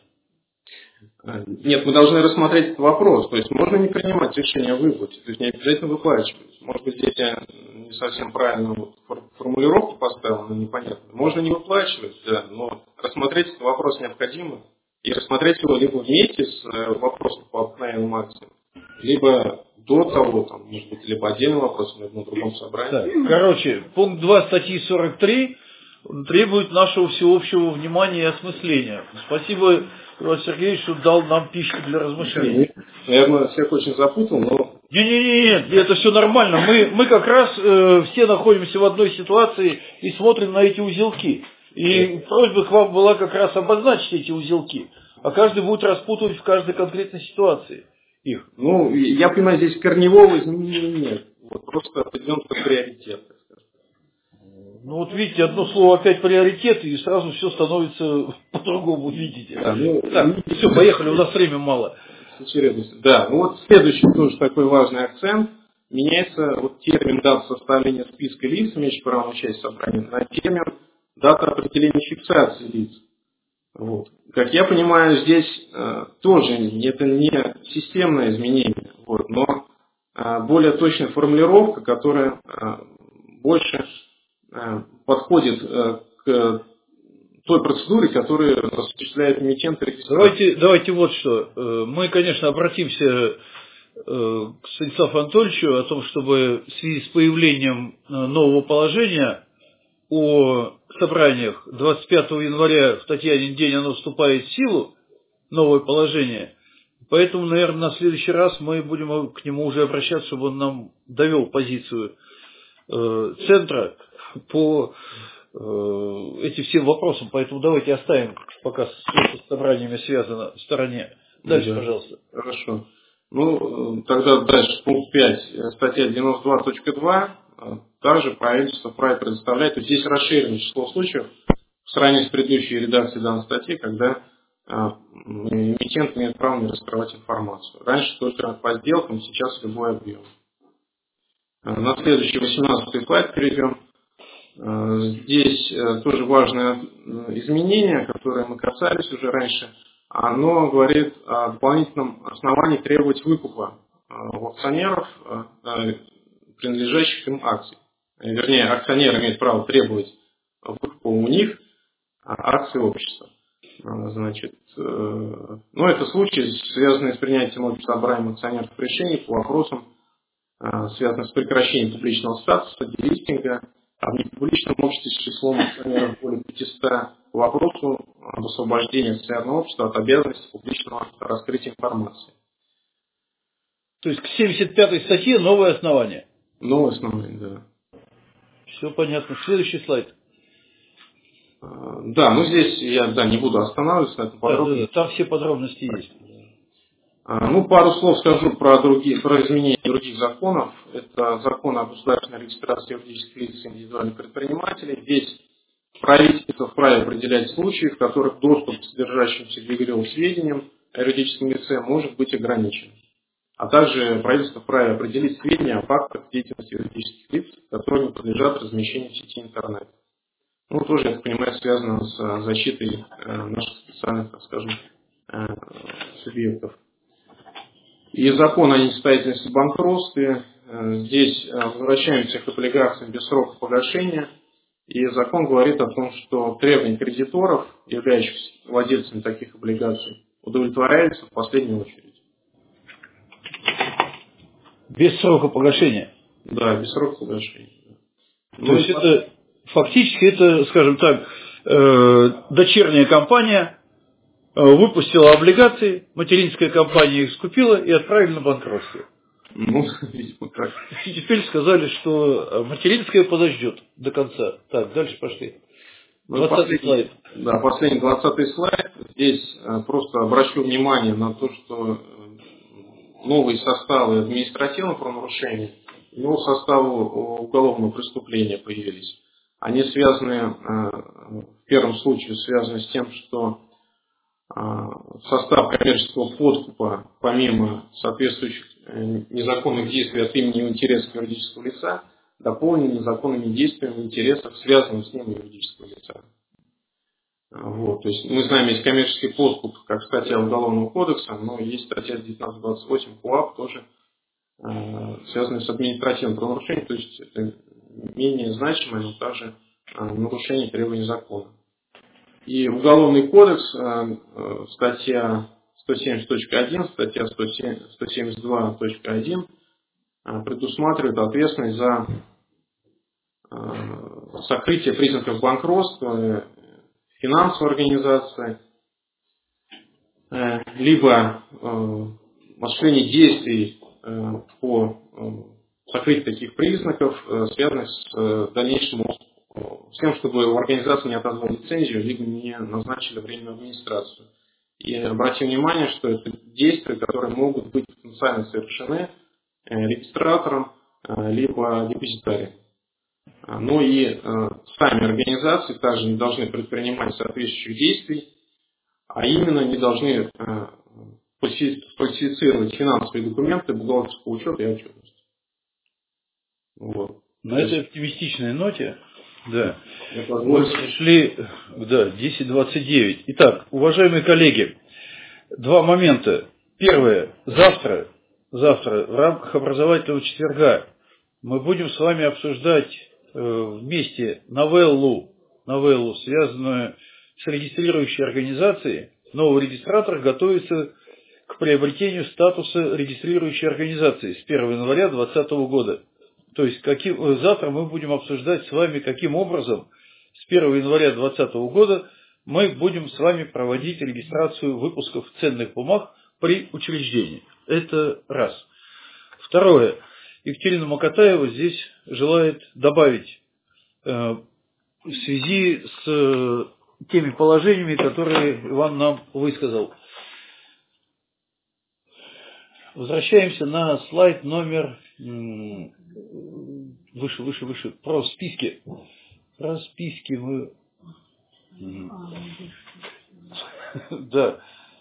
Нет, мы должны рассмотреть этот вопрос. То есть можно не принимать решение о выплате, то есть не обязательно выплачивать. Может быть, здесь я не совсем правильную формулировку поставил, но непонятно. Можно не выплачивать, да, но рассмотреть этот вопрос необходимо. И рассмотреть его либо вместе с вопросом по обыкновенным акциям, либо до того, там, может быть, либо отдельным вопросом, либо на другом собрании. Так, короче, пункт 2 статьи 43 требует нашего всеобщего внимания и осмысления. Спасибо, Иван Сергеевич, что дал нам пищу для размышлений. Наверное, всех очень запутал, но... Нет, это все нормально. Мы как раз все находимся в одной ситуации и смотрим на эти узелки. И просьба к вам была как раз обозначить эти узелки. А каждый будет распутывать в каждой конкретной ситуации их. Ну, я понимаю, здесь корневого изменения нет. Вот, просто определен как приоритет, так скажем. Ну вот видите, одно слово опять приоритет, и сразу все становится по-другому, видите. Да, так, все, поехали, у нас времени мало. Да, ну вот следующий тоже такой важный акцент. Меняется вот термин дат составления списка лиц, имеющих право на участие в собрании, на термин дата определения фиксации лиц. Вот. Как я понимаю, здесь тоже это не системное изменение, вот, но более точная формулировка, которая больше подходит к той процедуре, которую осуществляет эмитент и регистратор. Давайте вот что. Мы, конечно, обратимся к Станиславу Анатольевичу о том, чтобы в связи с появлением нового положения о собраниях 25 января в Татьянин день оно вступает в силу, новое положение. Поэтому, наверное, на следующий раз мы будем к нему уже обращаться, чтобы он нам довел позицию центра по эти все вопросы, поэтому давайте оставим, пока с собраниями связано, в стороне. Дальше, Да. пожалуйста. Хорошо. Ну, тогда дальше, пункт 5, статья 92.2, также правительство вправе предоставлять, то есть здесь расширено число случаев в сравнении с предыдущей редакцией данной статьи, когда эмитент имеет право не раскрывать информацию. Раньше только по сделкам, сейчас любой объем. На следующий 18-й слайд перейдем. Здесь тоже важное изменение, которое мы касались уже раньше. Оно говорит о дополнительном основании требовать выкупа у акционеров принадлежащих им акций. Вернее, акционер имеет право требовать выкупа у них акций общества. Значит, ну, это случаи, связанные с принятием общеобразуемых акционерных решений по вопросам, связанных с прекращением публичного статуса, делистинга, а в непубличном обществе с числом акционеров более 500 по вопросу об освобождении акционерного общества от обязанности публичного раскрытия информации. То есть к 75-й статье новое основание. Новое основание, да. Все понятно. Следующий слайд. Да, ну здесь я не буду останавливаться на этом подробно. Да, там все подробности есть. Ну, пару слов скажу про изменения других законов. Это закон о государственной регистрации юридических лиц и индивидуальных предпринимателей. Здесь правительство вправе определять случаи, в которых доступ к содержащимся в ЕГРЮ сведениям о юридическом лице может быть ограничен. А также правительство вправе определить сведения о фактах деятельности юридических лиц, которые не подлежат размещению в сети интернет. Ну, тоже, я так понимаю, связано с защитой наших специальных, так скажем, субъектов. И закон о несостоятельности в банкротстве. Здесь возвращаемся к облигациям без срока погашения. И закон говорит о том, что требования кредиторов, являющихся владельцами таких облигаций, удовлетворяются в последнюю очередь. Без срока погашения? Да, без срока погашения. То есть это фактически, это, скажем так, дочерняя компания выпустила облигации, материнская компания их скупила и отправили на банкротство. Ну, видимо, так. И теперь сказали, что материнская подождет до конца. Так, дальше пошли. 20-й слайд. Да, последний 20-й слайд. Здесь просто обращу внимание на то, что новые составы административного правонарушения, новые составы уголовного преступления появились. Они связаны, в первом случае, связаны с тем, что состав коммерческого подкупа, помимо соответствующих незаконных действий от имени и интересов юридического лица, дополнен незаконными действиями интересов, связанных с ним юридического лица. Вот. То есть мы знаем, есть коммерческий подкуп, как статья Уголовного кодекса, но есть статья 1928 КоАП, тоже связанная с административным правонарушением, то есть это менее значимое, но также нарушение требований закона. И Уголовный кодекс, статья 170.1, статья 172.1 предусматривает ответственность за сокрытие признаков банкротства финансовой организации, либо осуществление действий по сокрытию таких признаков, связанных с дальнейшим с тем, чтобы у организации не отозвали лицензию, либо не назначили временную администрацию. И обратим внимание, что это действия, которые могут быть потенциально совершены регистратором, либо депозитарием. Но и сами организации также не должны предпринимать соответствующих действий, а именно не должны фальсифицировать финансовые документы, бухгалтерского учета и отчетности. Вот. На этой оптимистичной ноте, да, мы пришли, да, 10:29. Итак, уважаемые коллеги, два момента. Первое. Завтра, в рамках образовательного четверга, мы будем с вами обсуждать вместе новеллу, связанную с регистрирующей организацией. Новый регистратор готовится к приобретению статуса регистрирующей организации с 1 января 2020 года. То есть завтра мы будем обсуждать с вами, каким образом с 1 января 2020 года мы будем с вами проводить регистрацию выпусков ценных бумаг при учреждении. Это раз. Второе. Екатерина Макатаева здесь желает добавить в связи с теми положениями, которые Иван нам высказал. Возвращаемся на слайд номер выше. Про списки. Про списки мы... Да.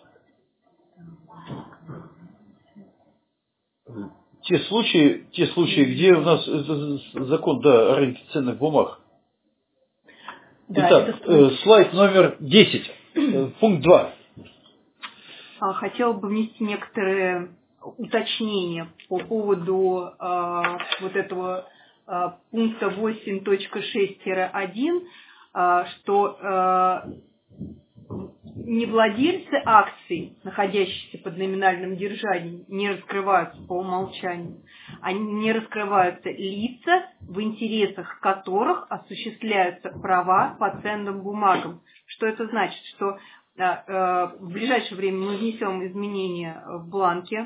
Те случаи, где у нас закон, да, о рынке ценных бумаг. Да, итак, слайд номер 10, пункт 2. Хотела бы внести некоторые уточнения по поводу вот этого пункта 8.6-1, что не владельцы акций, находящиеся под номинальным держанием, не раскрываются по умолчанию, не раскрываются лица, в интересах которых осуществляются права по ценным бумагам. Что это значит? Что в ближайшее время мы внесем изменения в бланке.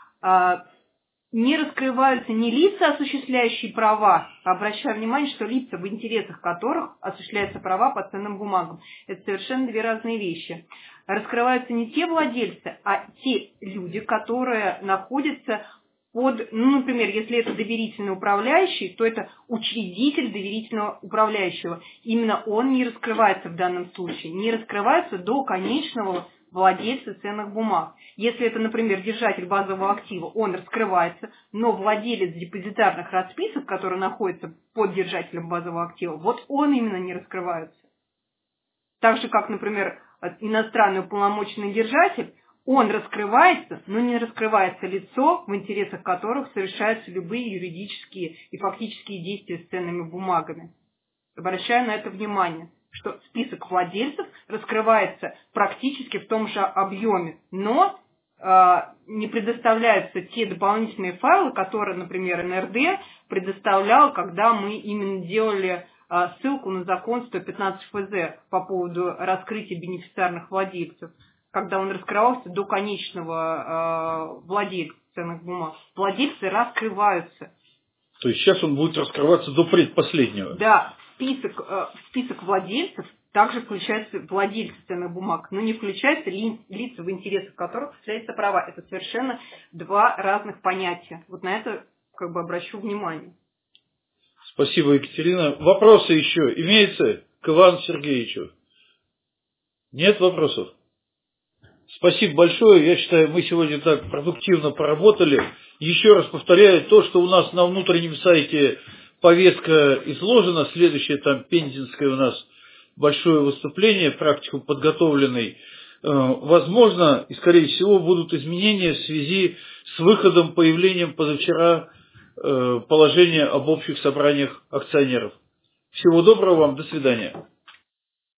Не раскрываются не лица, осуществляющие права, обращаю внимание, что лица, в интересах которых осуществляются права по ценным бумагам. Это совершенно две разные вещи. Раскрываются не те владельцы, а те люди, которые находятся под, например, если это доверительный управляющий, то это учредитель доверительного управляющего. Именно он не раскрывается в данном случае, не раскрывается до конечного владельца ценных бумаг. Если это, например, держатель базового актива, он раскрывается, но владелец депозитарных расписок, который находится под держателем базового актива, вот он именно не раскрывается. Так же, как, например, иностранный уполномоченный держатель, он раскрывается, но не раскрывается лицо, в интересах которых совершаются любые юридические и фактические действия с ценными бумагами. Обращаю на это внимание, что список владельцев раскрывается практически в том же объеме, но не предоставляются те дополнительные файлы, которые, например, НРД предоставлял, когда мы именно делали ссылку на закон 115 ФЗ по поводу раскрытия бенефициарных владельцев, когда он раскрывался до конечного владельца ценных бумаг. Владельцы раскрываются. То есть сейчас он будет раскрываться до предпоследнего. Да, список владельцев также включаются владельцы ценных бумаг, но не включаются лица, в интересах которых осуществляются права. Это совершенно два разных понятия. Вот на это обращу внимание. Спасибо, Екатерина. Вопросы еще имеются к Ивану Сергеевичу? Нет вопросов? Спасибо большое. Я считаю, мы сегодня так продуктивно поработали. Еще раз повторяю, то, что у нас на внутреннем сайте повестка изложена, следующее там пензенское у нас большое выступление, практикум подготовленный, возможно, и скорее всего будут изменения в связи с выходом, появлением позавчера положения об общих собраниях акционеров. Всего доброго вам, до свидания.